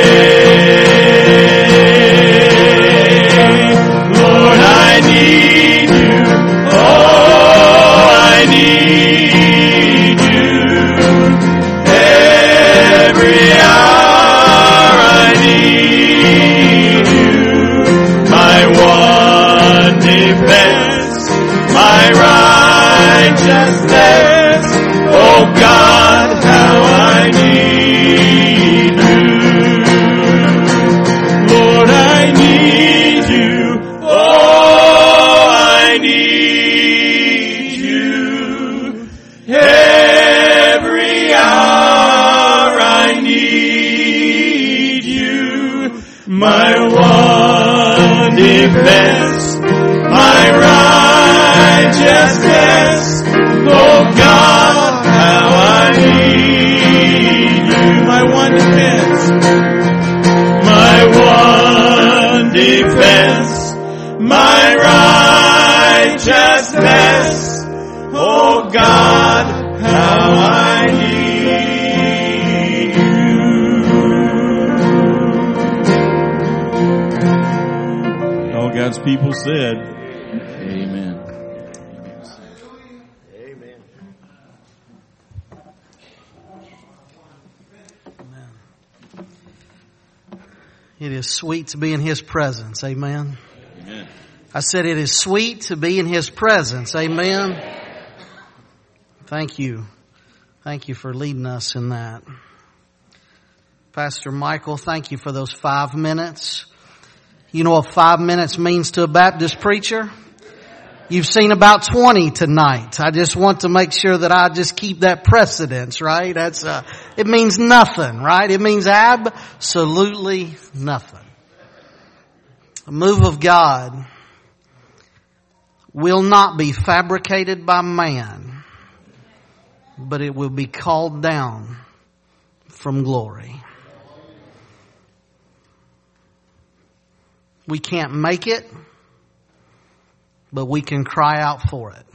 Lord, I need you. Oh, I need you. Every hour I need you. My one defense, my righteousness. Oh God, how I need you. Lord, I need you. Oh, I need you. Every hour I need you. My one defense, my righteousness. Oh God, how I need you. My one defense, my one defense, my righteousness. Oh God, how I need you. All God's people said, amen. It is sweet to be in His presence. Amen. Amen. I said it is sweet to be in His presence. Amen. Thank you. Thank you for leading us in that. Pastor Michael, thank you for those 5 minutes. You know what 5 minutes means to a Baptist preacher? You've seen about 20 tonight. I just want to make sure that I just keep that precedence, right? It means nothing, right? It means absolutely nothing. A move of God. will not be fabricated by man, but it will be called down from glory. We can't make it, but we can cry out for it.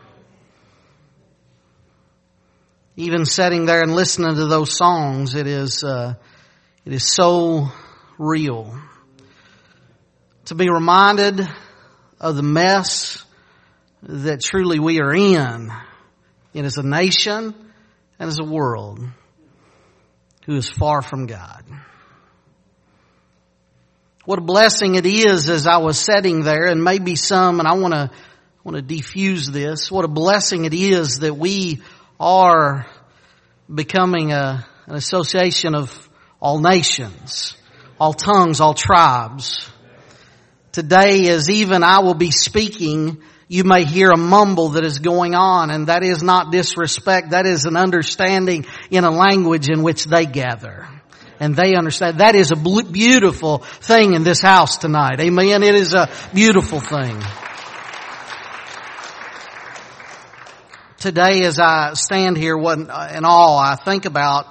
Even sitting there and listening to those songs, it is so real. To be reminded of the mess that truly we are in as a nation and as a world who is far from God. What a blessing it is as I was sitting there, and maybe some, and I want to diffuse this, what a blessing it is that we are becoming an association of all nations, all tongues, all tribes. Today, as even I will be speaking, you may hear a mumble that is going on, and that is not disrespect. That is an understanding in a language in which they gather. And they understand. That is a beautiful thing in this house tonight. Amen. It is a beautiful thing. Today, as I stand here, I think about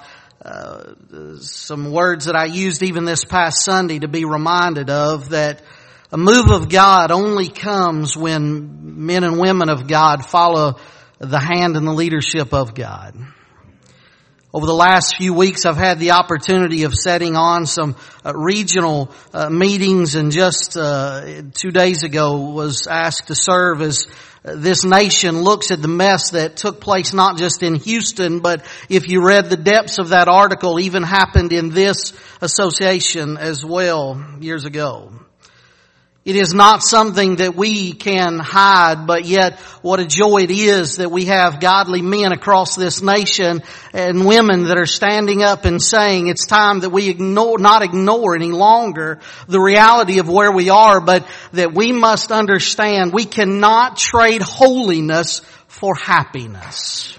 some words that I used even this past Sunday to be reminded of, that a move of God only comes when men and women of God follow the hand and the leadership of God. Over the last few weeks, I've had the opportunity of setting on some regional meetings, and just 2 days ago was asked to serve as this nation looks at the mess that took place not just in Houston, but if you read the depths of that article, even happened in this association as well years ago. It is not something that we can hide, but yet what a joy it is that we have godly men across this nation and women that are standing up and saying it's time that we not ignore any longer the reality of where we are, but that we must understand we cannot trade holiness for happiness.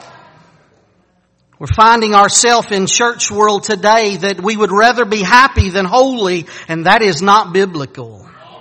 We're finding ourselves in church world today that we would rather be happy than holy, and that is not biblical.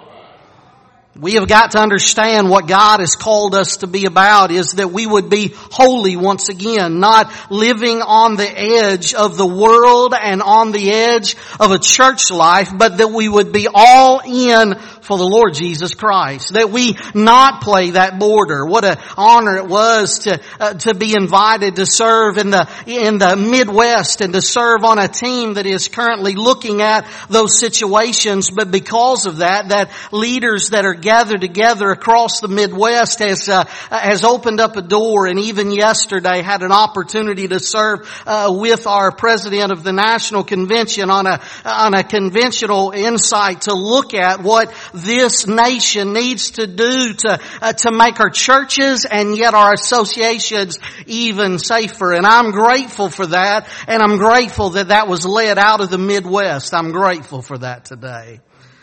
We have got to understand what God has called us to be about is that we would be holy once again, not living on the edge of the world and on the edge of a church life, but that we would be all in for the Lord Jesus Christ. That we not play that border. What an honor it was to be invited to serve in the Midwest and to serve on a team that is currently looking at those situations. But because of that leaders that are gathered together across the Midwest has opened up a door, and even yesterday had an opportunity to serve with our president of the National Convention on a conventional insight to look at what this nation needs to do to make our churches and yet our associations even safer. And I'm grateful for that, and I'm grateful that was led out of the Midwest. I'm grateful for that today.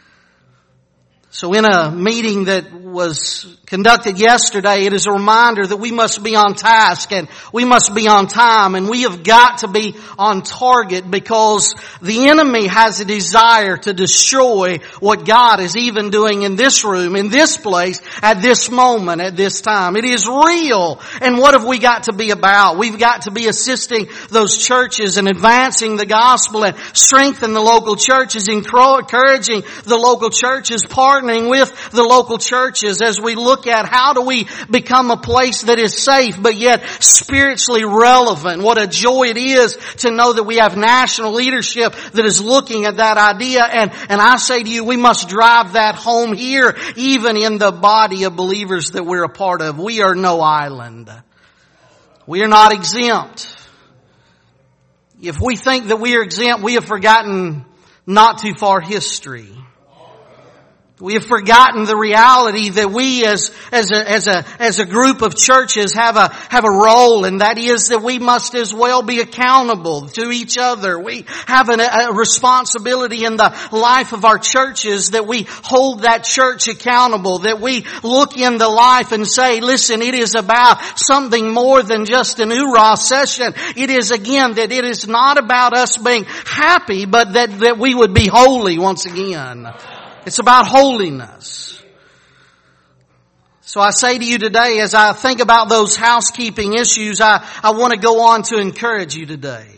So in a meeting that was conducted yesterday, it is a reminder that we must be on task and we must be on time, and we have got to be on target, because the enemy has a desire to destroy what God is even doing in this room, in this place, at this moment, at this time. It is real. And what have we got to be about? We've got to be assisting those churches and advancing the gospel and strengthening the local churches, encouraging the local churches, partnering with the local churches as we look at how do we become a place that is safe but yet spiritually relevant. What a joy it is to know that we have national leadership that is looking at that idea, and I say to you, we must drive that home here, even in the body of believers that we're a part of. We are no island. We are not exempt. If we think that we are exempt, we have forgotten not too far history. We have forgotten the reality that we as a group of churches have a role, and that is that we must as well be accountable to each other. We have a responsibility in the life of our churches that we hold that church accountable, that we look in the life and say, listen, it is about something more than just an hoorah session. It is again that it is not about us being happy, but that we would be holy once again. It's about holiness. So I say to you today, as I think about those housekeeping issues, I want to go on to encourage you today.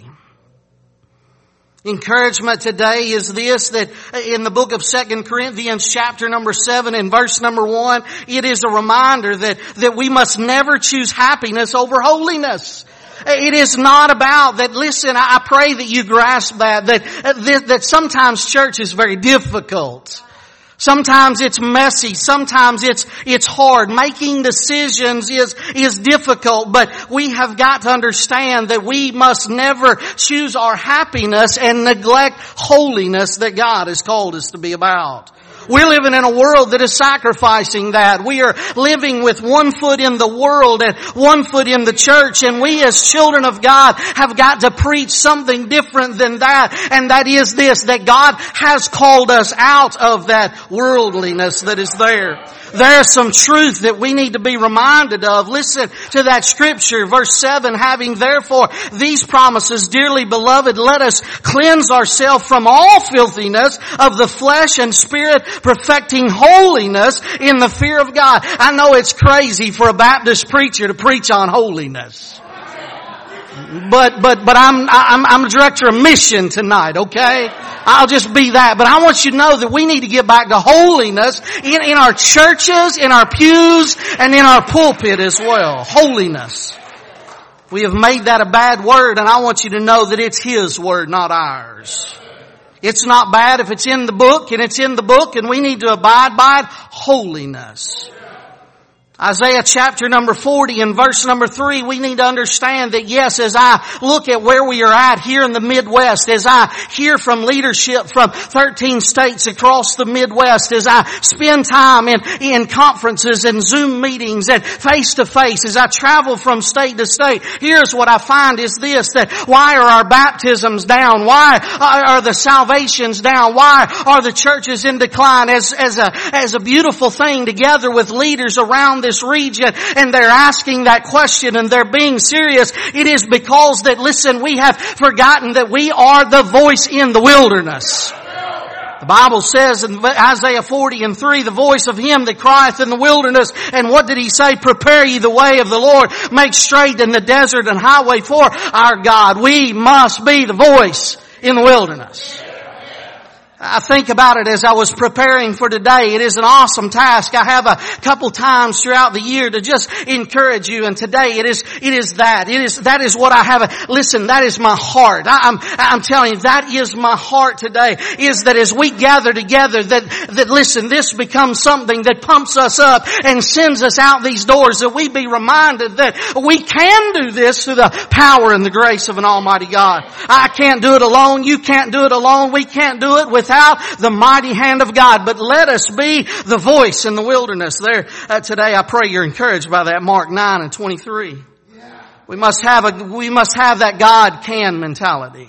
Encouragement today is this, that in the book of 2 Corinthians chapter number 7 and verse number 1, it is a reminder that we must never choose happiness over holiness. It is not about that. Listen, I pray that you grasp that sometimes church is very difficult. Sometimes it's messy. Sometimes it's hard. Making decisions is difficult, but we have got to understand that we must never choose our happiness and neglect holiness that God has called us to be about. We're living in a world that is sacrificing that. We are living with one foot in the world and one foot in the church, and we as children of God have got to preach something different than that, and that is this, that God has called us out of that worldliness that is there. There's some truth that we need to be reminded of. Listen to that scripture, verse 7, having therefore these promises, dearly beloved, let us cleanse ourselves from all filthiness of the flesh and spirit, perfecting holiness in the fear of God. I know it's crazy for a Baptist preacher to preach on holiness. But I'm a director of mission tonight, okay? I'll just be that. But I want you to know that we need to get back to holiness in our churches, in our pews, and in our pulpit as well. Holiness. We have made that a bad word, and I want you to know that it's His word, not ours. It's not bad if it's in the book, and it's in the book, and we need to abide by it. Holiness. Isaiah chapter number 40 and verse number 3, we need to understand that yes, as I look at where we are at here in the Midwest, as I hear from leadership from 13 states across the Midwest, as I spend time in conferences and Zoom meetings and face to face, as I travel from state to state, here's what I find is this, that why are our baptisms down? Why are the salvations down? Why are the churches in decline? As a beautiful thing together with leaders around this region, and they're asking that question and they're being serious. It is because that, listen, we have forgotten that we are the voice in the wilderness. The Bible says in Isaiah 40 and 3, the voice of him that crieth in the wilderness. And what did he say? Prepare ye the way of the Lord. Make straight in the desert and highway for our God. We must be the voice in the wilderness. I think about it as I was preparing for today. It is an awesome task. I have a couple times throughout the year to just encourage you, and today it is that. That is what I have. Listen, that is my heart. I'm telling you, that is my heart today, is that as we gather together, that listen, this becomes something that pumps us up and sends us out these doors, that we be reminded that we can do this through the power and the grace of an almighty God. I can't do it alone. You can't do it alone. We can't do it without the mighty hand of God. But let us be the voice in the wilderness. There today, I pray you're encouraged by that. Mark 9 and 23. We must have that God can mentality.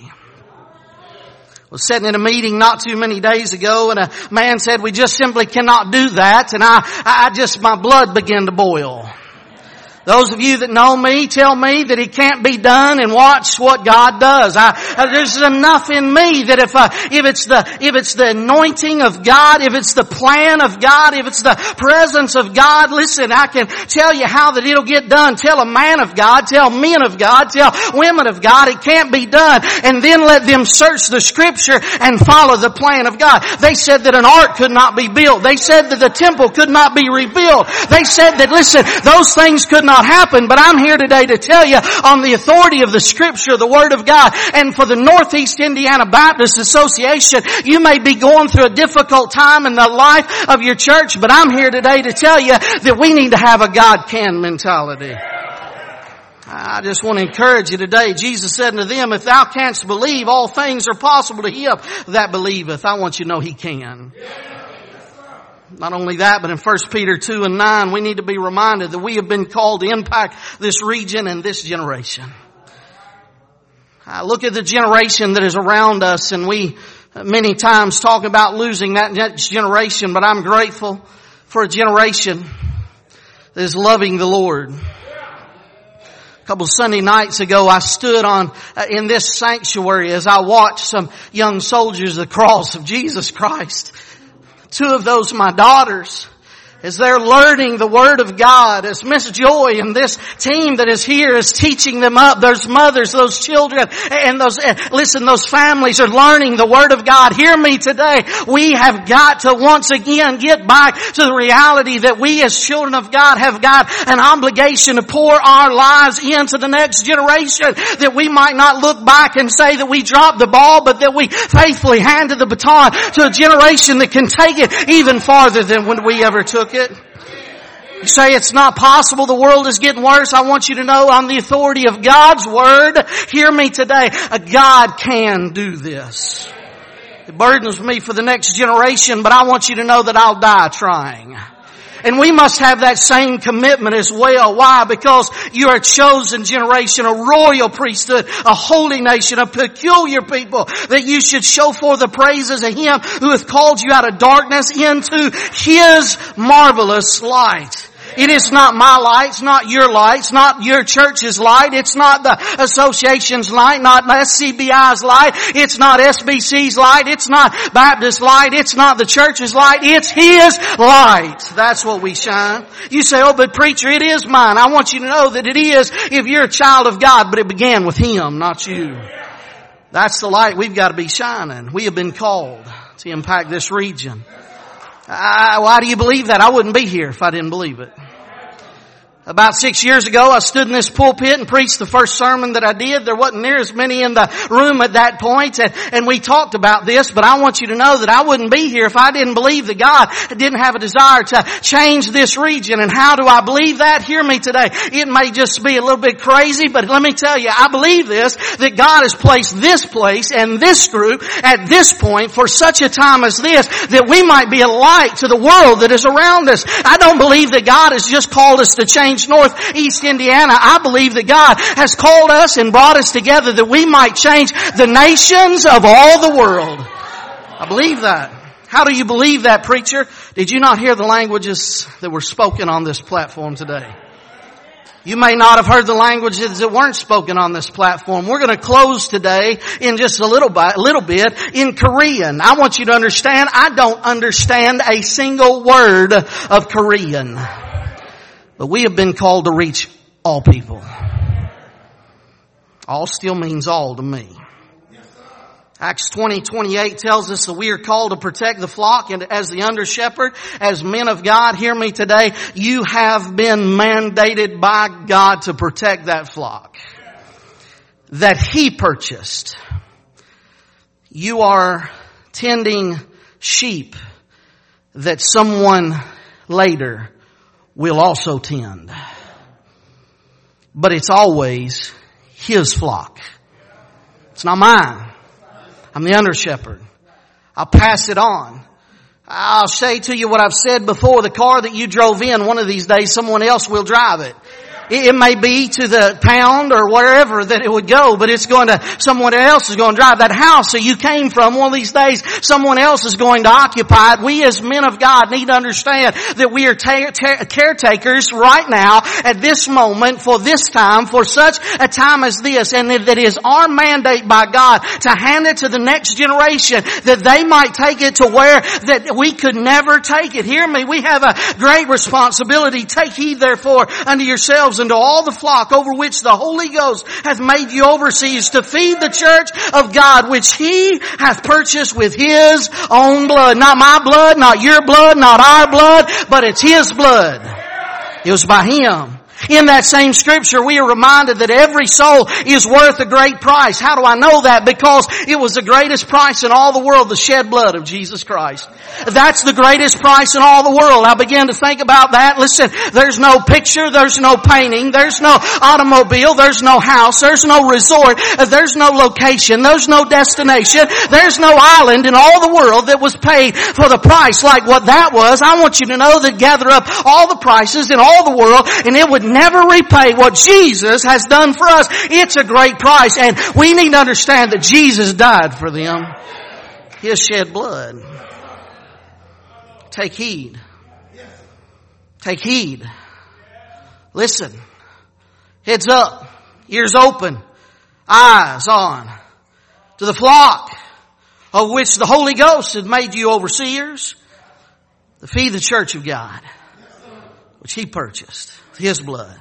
I was sitting in a meeting not too many days ago, and a man said, we just simply cannot do that. And my blood began to boil. Those of you that know me tell me that it can't be done, and watch what God does. There's enough in me that if it's the anointing of God, if it's the plan of God, if it's the presence of God, listen, I can tell you how that it'll get done. Tell a man of God, tell men of God, tell women of God, it can't be done. And then let them search the scripture and follow the plan of God. They said that an ark could not be built. They said that the temple could not be rebuilt. They said that, listen, those things could not happen, but I'm here today to tell you on the authority of the scripture, the word of God. And for the Northeast Indiana Baptist Association, you may be going through a difficult time in the life of your church, but I'm here today to tell you that we need to have a God can mentality. I just want to encourage you today. Jesus said unto them, if thou canst believe, all things are possible to him that believeth. I want you to know he can. Not only that, but in 1 Peter 2 and 9, we need to be reminded that we have been called to impact this region and this generation. I look at the generation that is around us, and we many times talk about losing that next generation, but I'm grateful for a generation that is loving the Lord. A couple of Sunday nights ago, I stood in this sanctuary as I watched some young soldiers of the cross of Jesus Christ. Two of those, my daughters. as they're learning the Word of God, as Miss Joy and this team that is here is teaching them up, those mothers, those children, and those families are learning the Word of God. Hear me today. We have got to once again get back to the reality that we as children of God have got an obligation to pour our lives into the next generation, that we might not look back and say that we dropped the ball, but that we faithfully handed the baton to a generation that can take it even farther than when we ever took it. You say it's not possible, the world is getting worse. I want you to know, on the authority of God's Word, hear me today, God can do this. It burdens me for the next generation, but I want you to know that I'll die trying. And we must have that same commitment as well. Why? Because you are a chosen generation, a royal priesthood, a holy nation, a peculiar people, that you should show forth the praises of Him who hath called you out of darkness into His marvelous light. It is not my light, it's not your light, it's not your church's light, it's not the association's light, not SCBI's light, it's not SBC's light, it's not Baptist light, it's not the church's light, it's His light. That's what we shine. You say, oh, but preacher, it is mine. I want you to know that it is if you're a child of God, but it began with Him, not you. That's the light we've got to be shining. We have been called to impact this region. Why do you believe that? I wouldn't be here if I didn't believe it. About 6 years ago, I stood in this pulpit and preached the first sermon that I did. There wasn't near as many in the room at that point, and we talked about this, but I want you to know that I wouldn't be here if I didn't believe that God didn't have a desire to change this region. And how do I believe that? Hear me today. It may just be a little bit crazy, but let me tell you, I believe this, that God has placed this place and this group at this point for such a time as this, that we might be a light to the world that is around us. I don't believe that God has just called us to change Northeast Indiana. I believe that God has called us and brought us together that we might change the nations of all the world. I believe that. How do you believe that, preacher? Did you not hear the languages that were spoken on this platform today? You may not have heard the languages that weren't spoken on this platform. We're going to close today in just a little bit in Korean. I want you to understand, I don't understand a single word of Korean. But we have been called to reach all people. All still means all to me. Acts 20:28 tells us that we are called to protect the flock, and as the under shepherd, as men of God, hear me today, you have been mandated by God to protect that flock that He purchased. You are tending sheep that someone later will also tend. But it's always His flock. It's not mine. I'm the under shepherd. I'll pass it on. I'll say to you what I've said before. The car that you drove in, one of these days someone else will drive it. It may be to the pound or wherever that it would go, but someone else is going to drive that house that you came from. One of these days, someone else is going to occupy it. We as men of God need to understand that we are caretakers right now at this moment for this time, for such a time as this, and that it is our mandate by God to hand it to the next generation that they might take it to where that we could never take it. Hear me, we have a great responsibility. Take heed therefore unto yourselves and to all the flock over which the Holy Ghost hath made you overseers, to feed the church of God which He hath purchased with His own blood. Not my blood, not your blood, not our blood, but it's His blood. It was by Him. In that same scripture, we are reminded that every soul is worth a great price. How do I know that? Because it was the greatest price in all the world, the shed blood of Jesus Christ. That's the greatest price in all the world. I began to think about that. Listen, there's no picture, there's no painting, there's no automobile, there's no house, there's no resort, there's no location, there's no destination, there's no island in all the world that was paid for the price like what that was. I want you to know that gather up all the prices in all the world and it would never repay what Jesus has done for us. It's a great price, and we need to understand that Jesus died for them. His shed blood. Take heed. Take heed. Listen. Heads up. Ears open. Eyes on. To the flock of which the Holy Ghost has made you overseers to feed the church of God. which He purchased with His blood.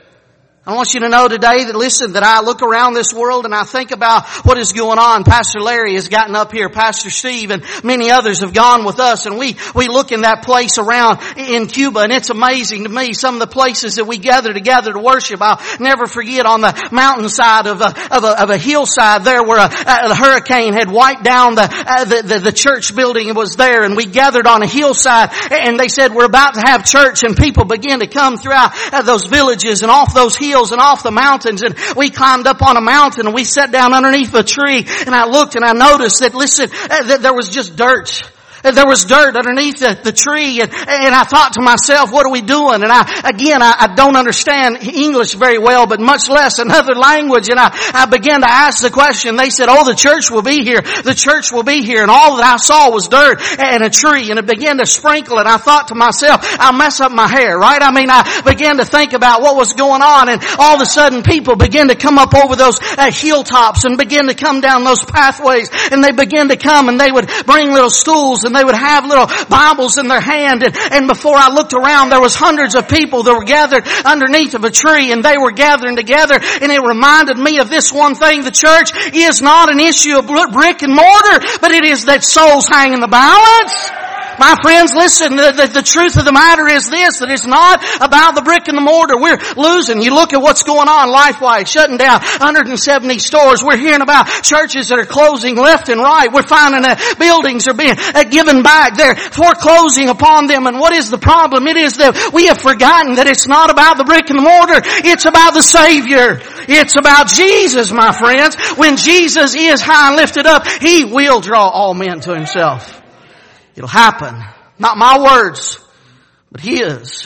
I want you to know today that, listen, that I look around this world and I think about what is going on. Pastor Larry has gotten up here. Pastor Steve and many others have gone with us, and we look in that place around in Cuba, and it's amazing to me some of the places that we gather together to worship. I'll never forget on the mountainside of a hillside there where a hurricane had wiped down the church building. It was there, and we gathered on a hillside, and they said, we're about to have church, and people began to come throughout those villages and off those hills and off the mountains, and we climbed up on a mountain and we sat down underneath a tree, and I looked and I noticed that, listen, that there was just dirt. There was dirt underneath the tree, and I thought to myself, what are we doing? And I don't understand English very well, but much less another language, and I began to ask the question. They said, oh, the church will be here. The church will be here. And all that I saw was dirt and a tree, and it began to sprinkle, and I thought to myself, I'll mess up my hair, right? I mean, I began to think about what was going on, and all of a sudden people began to come up over those hilltops and begin to come down those pathways, and they began to come, and they would bring little stools, and they would have little Bibles in their hand, and before I looked around, there was hundreds of people that were gathered underneath of a tree, and they were gathering together, and it reminded me of this one thing. The church is not an issue of brick and mortar, but it is that souls hang in the balance. My friends, listen, the truth of the matter is this, that it's not about the brick and the mortar. We're losing. You look at what's going on, LifeWide shutting down 170 stores. We're hearing about churches that are closing left and right. We're finding that buildings are being given back. They're foreclosing upon them. And what is the problem? It is that we have forgotten that it's not about the brick and the mortar. It's about the Savior. It's about Jesus, my friends. When Jesus is high and lifted up, He will draw all men to Himself. It'll happen. Not my words, but His.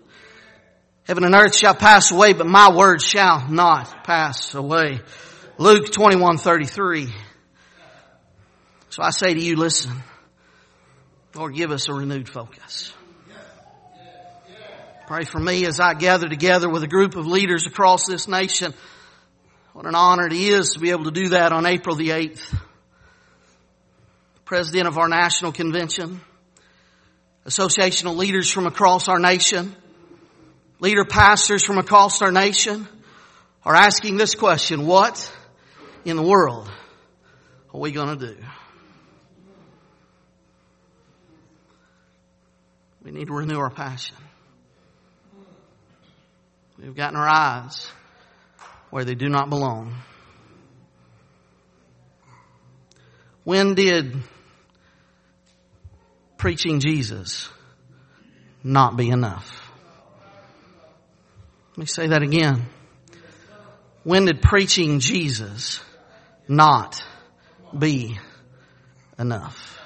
Heaven and earth shall pass away, but my words shall not pass away. Luke 21:33. So I say to you, listen, Lord, give us a renewed focus. Pray for me as I gather together with a group of leaders across this nation. What an honor it is to be able to do that on April the 8th. President of our national convention, associational leaders from across our nation, leader pastors from across our nation are asking this question: what in the world are we going to do? We need to renew our passion. We've gotten our eyes where they do not belong. When did preaching Jesus not be enough? Let me say that again. When did preaching Jesus not be enough?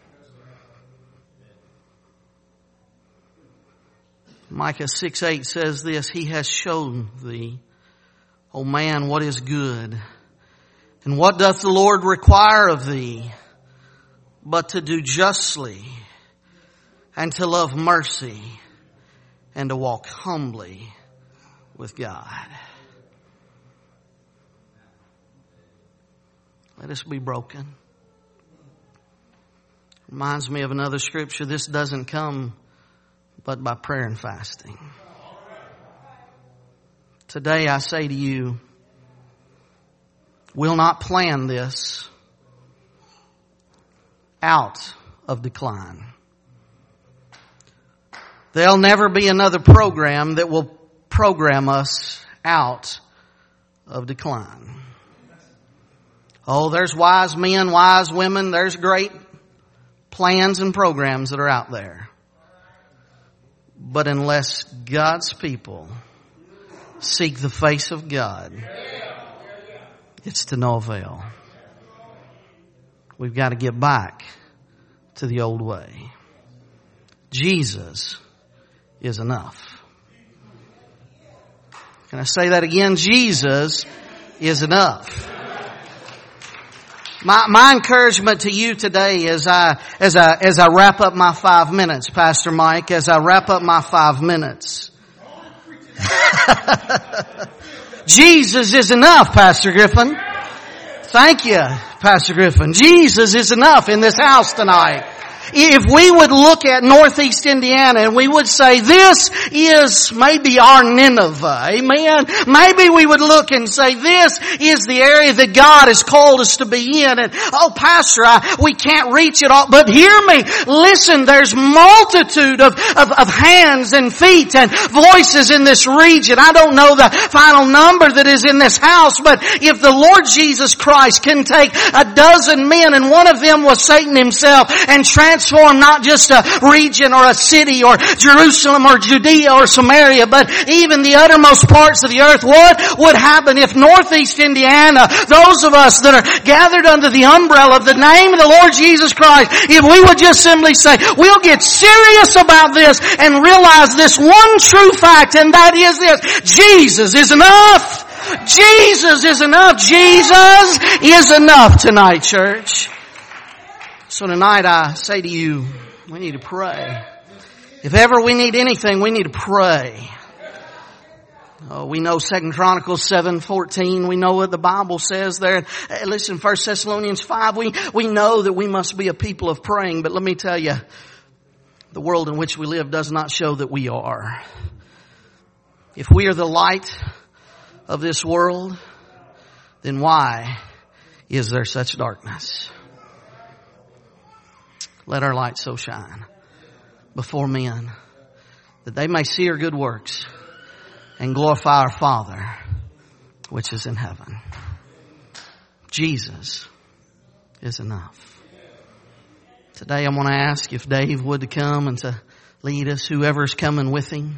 Micah 6:8 says this: He has shown thee, O man, what is good. And what doth the Lord require of thee, but to do justly, and to love mercy, and to walk humbly with God. Let us be broken. Reminds me of another scripture. This doesn't come but by prayer and fasting. Today I say to you, we'll not plan this out of decline. There'll never be another program that will program us out of decline. Oh, there's wise men, wise women. There's great plans and programs that are out there. But unless God's people seek the face of God, it's to no avail. We've got to get back to the old way. Jesus is enough. Can I say that again? Jesus is enough. My encouragement to you today as I wrap up my 5 minutes, Pastor Mike, as I wrap up my 5 minutes. Jesus is enough, Pastor Griffin. Thank you, Pastor Griffin. Jesus is enough in this house tonight. If we would look at Northeast Indiana and we would say, this is maybe our Nineveh, amen? Maybe we would look and say, this is the area that God has called us to be in. And, oh, Pastor, we can't reach it all. But hear me. Listen, there's multitude of hands and feet and voices in this region. I don't know the final number that is in this house, but if the Lord Jesus Christ can take a dozen men, and one of them was Satan himself, and transform not just a region or a city or Jerusalem or Judea or Samaria, but even the uttermost parts of the earth, what would happen if Northeast Indiana, those of us that are gathered under the umbrella of the name of the Lord Jesus Christ, if we would just simply say, we'll get serious about this and realize this one true fact, and that is this: Jesus is enough. Jesus is enough. Jesus is enough tonight, church. So tonight I say to you, we need to pray. If ever we need anything, we need to pray. Oh, we know 2 Chronicles 7:14. We know what the Bible says there. Listen, 1 Thessalonians 5. We know that we must be a people of praying. But let me tell you, the world in which we live does not show that we are. If we are the light of this world, then why is there such darkness? Let our light so shine before men that they may see our good works and glorify our Father which is in heaven. Jesus is enough. Today I'm going to ask if Dave would to come and to lead us, whoever's coming with him.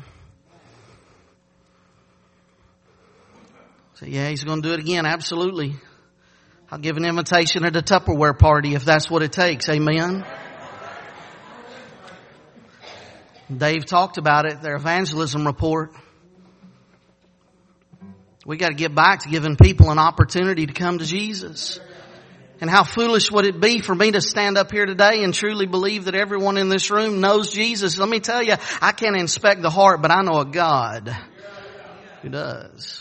Say, yeah, he's going to do it again. Absolutely. I'll give an invitation at a Tupperware party if that's what it takes. Amen. Dave talked about it, their evangelism report. We got to get back to giving people an opportunity to come to Jesus. And how foolish would it be for me to stand up here today and truly believe that everyone in this room knows Jesus? Let me tell you, I can't inspect the heart, but I know a God who does.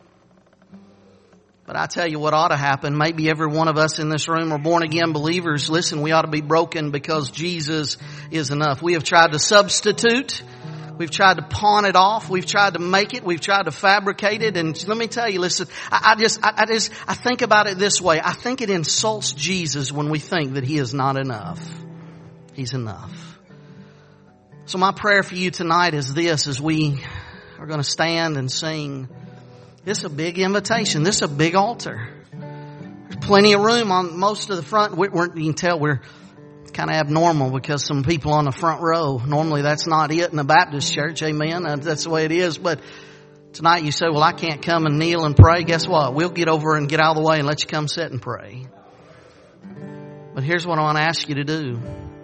But I tell you what ought to happen. Maybe every one of us in this room are born again believers. Listen, we ought to be broken because Jesus is enough. We have tried to substitute. We've tried to pawn it off. We've tried to make it. We've tried to fabricate it. And let me tell you, listen, I think about it this way. I think it insults Jesus when we think that He is not enough. He's enough. So my prayer for you tonight is this, as we are going to stand and sing. This is a big invitation. This is a big altar. There's plenty of room on most of the front. You can tell we're kind of abnormal because some people on the front row. Normally that's not it in a Baptist church. Amen. That's the way it is. But tonight you say, well, I can't come and kneel and pray. Guess what? We'll get over and get out of the way and let you come sit and pray. But here's what I want to ask you to do.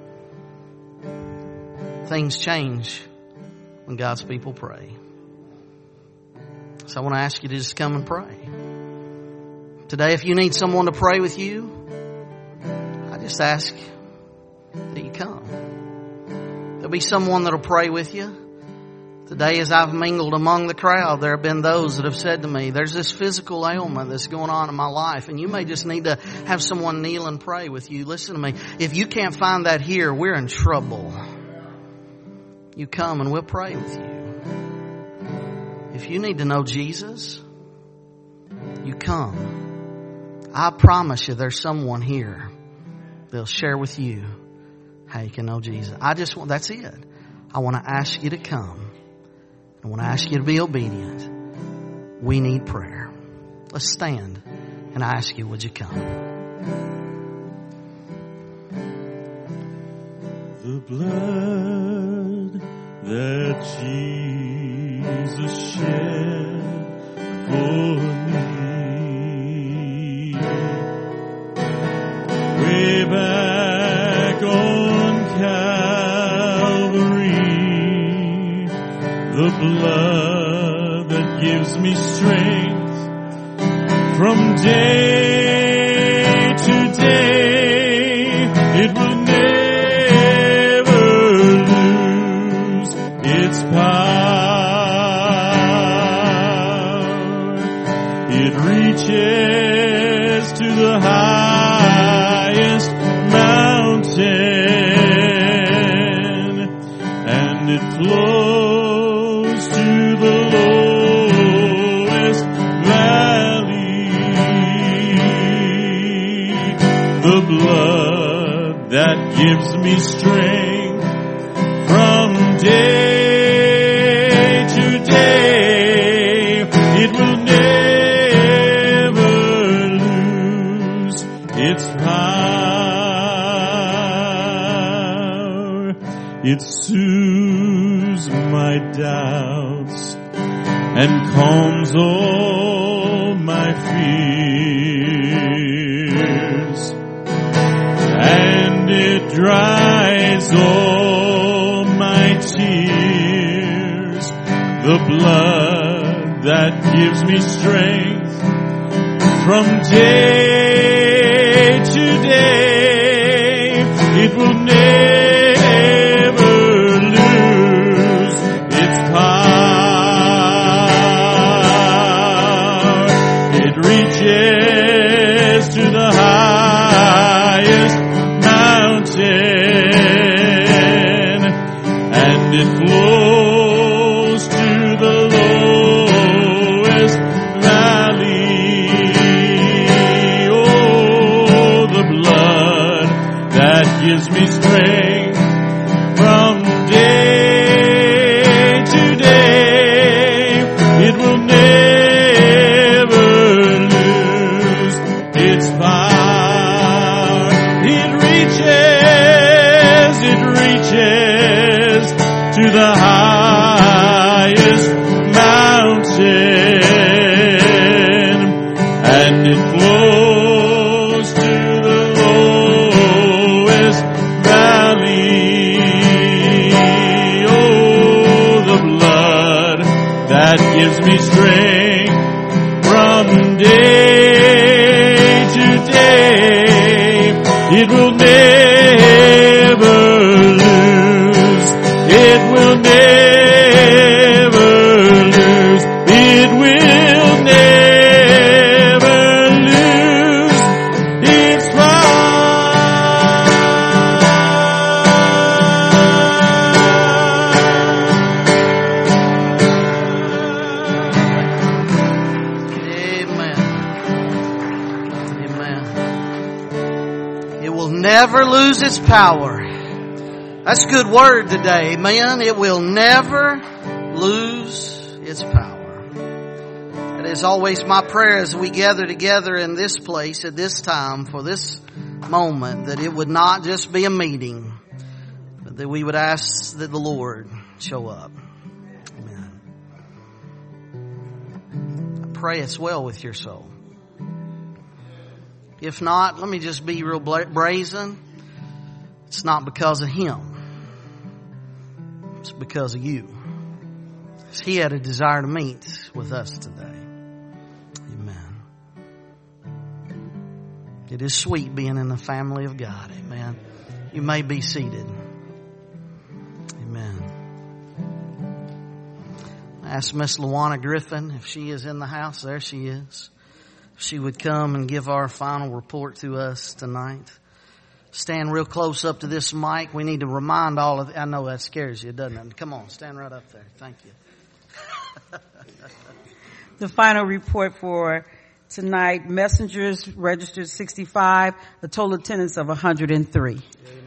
Things change when God's people pray. So I want to ask you to just come and pray. Today, if you need someone to pray with you, I just ask that you come. There'll be someone that'll pray with you. Today, as I've mingled among the crowd, there have been those that have said to me, there's this physical ailment that's going on in my life, and you may just need to have someone kneel and pray with you. Listen to me. If you can't find that here, we're in trouble. You come and we'll pray with you. If you need to know Jesus, you come. I promise you there's someone here that'll share with you how you can know Jesus. That's it. I want to ask you to come. I want to ask you to be obedient. We need prayer. Let's stand and I ask you, would you come? The blood that Jesus shed for me way back on Calvary, the blood that gives me strength from day to day, it will never lose its power. It reaches to the highest mountain gives me strength from day to day. It will never lose its power. It soothes my doubts and calms all my fears, and it dries all my tears. The blood that gives me strength from day to day, it will never lose its power. It reaches to the highest mountain, and it flows to the lowest valley. Oh, the blood that gives me strength from day to day, it will never lose its power. It reaches to the highest mountain, and it flows to the lowest valley. Oh, the blood that gives me strength from day to day, it will never lose. It will never lose. It will never lose its It will never lose its power. That's a good word today, amen. It will never lose its power. It is always my prayer as we gather together in this place at this time for this moment, that it would not just be a meeting, but that we would ask that the Lord show up. Amen. I pray it's well with your soul. If not, let me just be real brazen. It's not because of him. It's because of you. He had a desire to meet with us today. Amen. It is sweet being in the family of God. Amen. You may be seated. Amen. I asked Miss Luana Griffin if she is in the house. There she is. If she would come and give our final report to us tonight. Stand real close up to this mic. We need to remind all of... I know that scares you, doesn't it? Come on, stand right up there. Thank you. The final report for tonight, messengers registered 65, a total attendance of 103.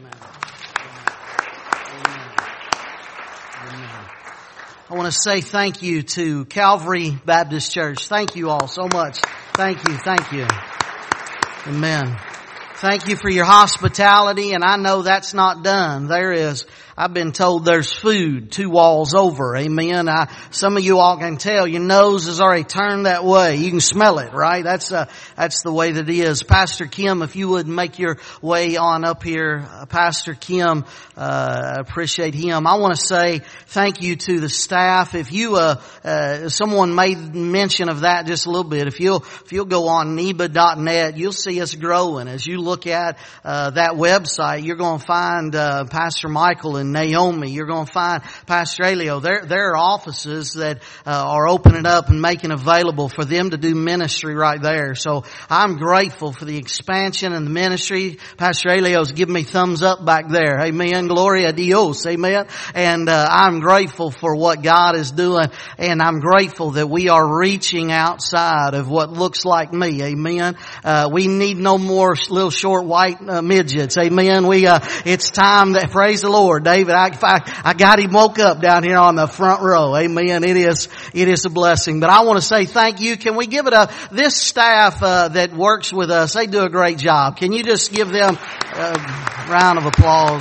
I want to say thank you to Calvary Baptist Church. Thank you all so much. Thank you. Thank you. Amen. Thank you for your hospitality, and I know that's not done. I've been told there's food 2 walls over. Amen. Some of you all can tell your nose is already turned that way. You can smell it, right? That's the way that it is. Pastor Kim, if you would make your way on up here. Pastor Kim, appreciate him. I want to say thank you to the staff. If you, someone made mention of that just a little bit. If you'll go on NEBA.net, you'll see us growing. As you look at, that website, you're going to find, Pastor Michael and and Naomi. You're going to find Pastor Elio. There are offices that are opening up and making available for them to do ministry right there. So I'm grateful for the expansion and the ministry. Pastor Elio's giving me thumbs up back there. Amen. Gloria a Dios. Amen. And I'm grateful for what God is doing, and I'm grateful that we are reaching outside of what looks like me. Amen. We need no more little short white midgets. Amen. It's time that, praise the Lord, David. I got him woke up down here on the front row. Amen. It is a blessing. But I want to say thank you. Can we give it this staff that works with us? They do a great job. Can you just give them a round of applause?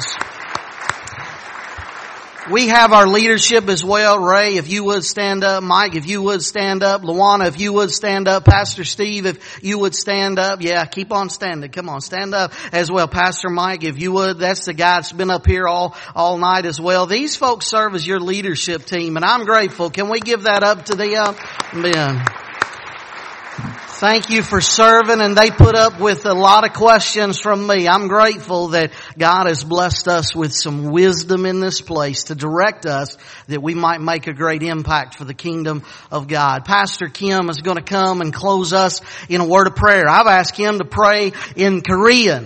We have our leadership as well. Ray, if you would stand up. Mike, if you would stand up. Luana, if you would stand up. Pastor Steve, if you would stand up. Yeah, keep on standing. Come on, stand up as well. Pastor Mike, if you would. That's the guy that's been up here all night as well. These folks serve as your leadership team, and I'm grateful. Can we give that up to them? Amen. Thank you for serving, and they put up with a lot of questions from me. I'm grateful that God has blessed us with some wisdom in this place to direct us that we might make a great impact for the kingdom of God. Pastor Kim is going to come and close us in a word of prayer. I've asked him to pray in Korean.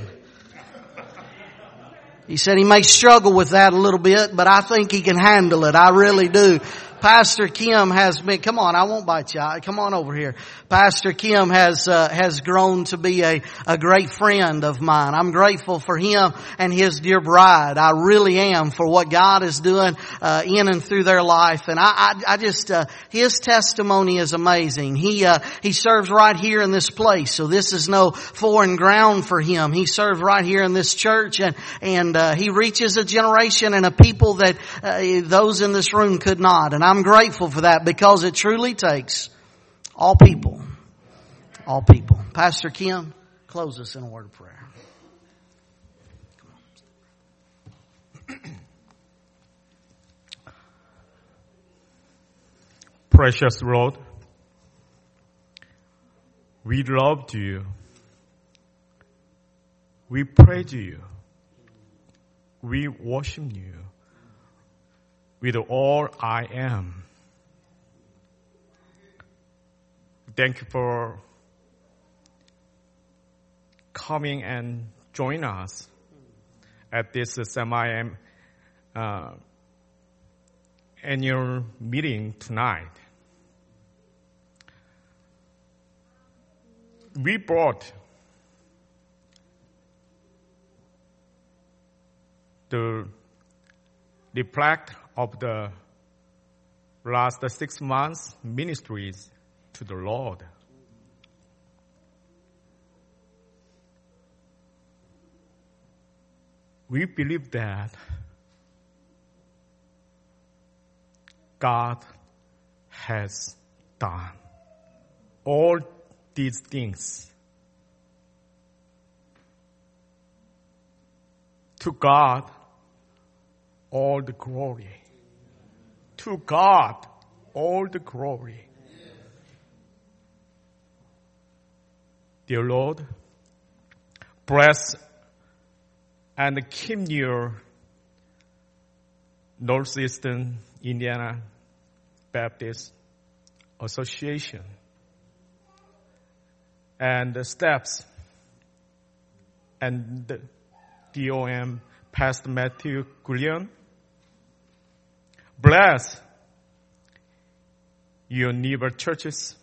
He said he may struggle with that a little bit, but I think he can handle it. I really do. Pastor Kim has been, come on, I won't bite you. Come on over here. Pastor Kim has grown to be a great friend of mine. I'm grateful for him and his dear bride. I really am, for what God is doing, in and through their life. And I just, his testimony is amazing. He serves right here in this place. So this is no foreign ground for him. He serves right here in this church, and he reaches a generation and a people that, those in this room could not. And I'm grateful for that, because it truly takes all people. All people. Pastor Kim, close us in a word of prayer. Precious Lord, we love you. We praise you. We worship you with all I am. Thank you for coming and join us at this annual meeting tonight. We brought the reflect of the last 6 months ministries to the Lord. We believe that God has done all these things. To God, all the glory. To God, all the glory. Dear Lord, bless and keep your Northeastern Indiana Baptist Association and the steps and the DOM Pastor Matthew Gullion. Bless your neighbor churches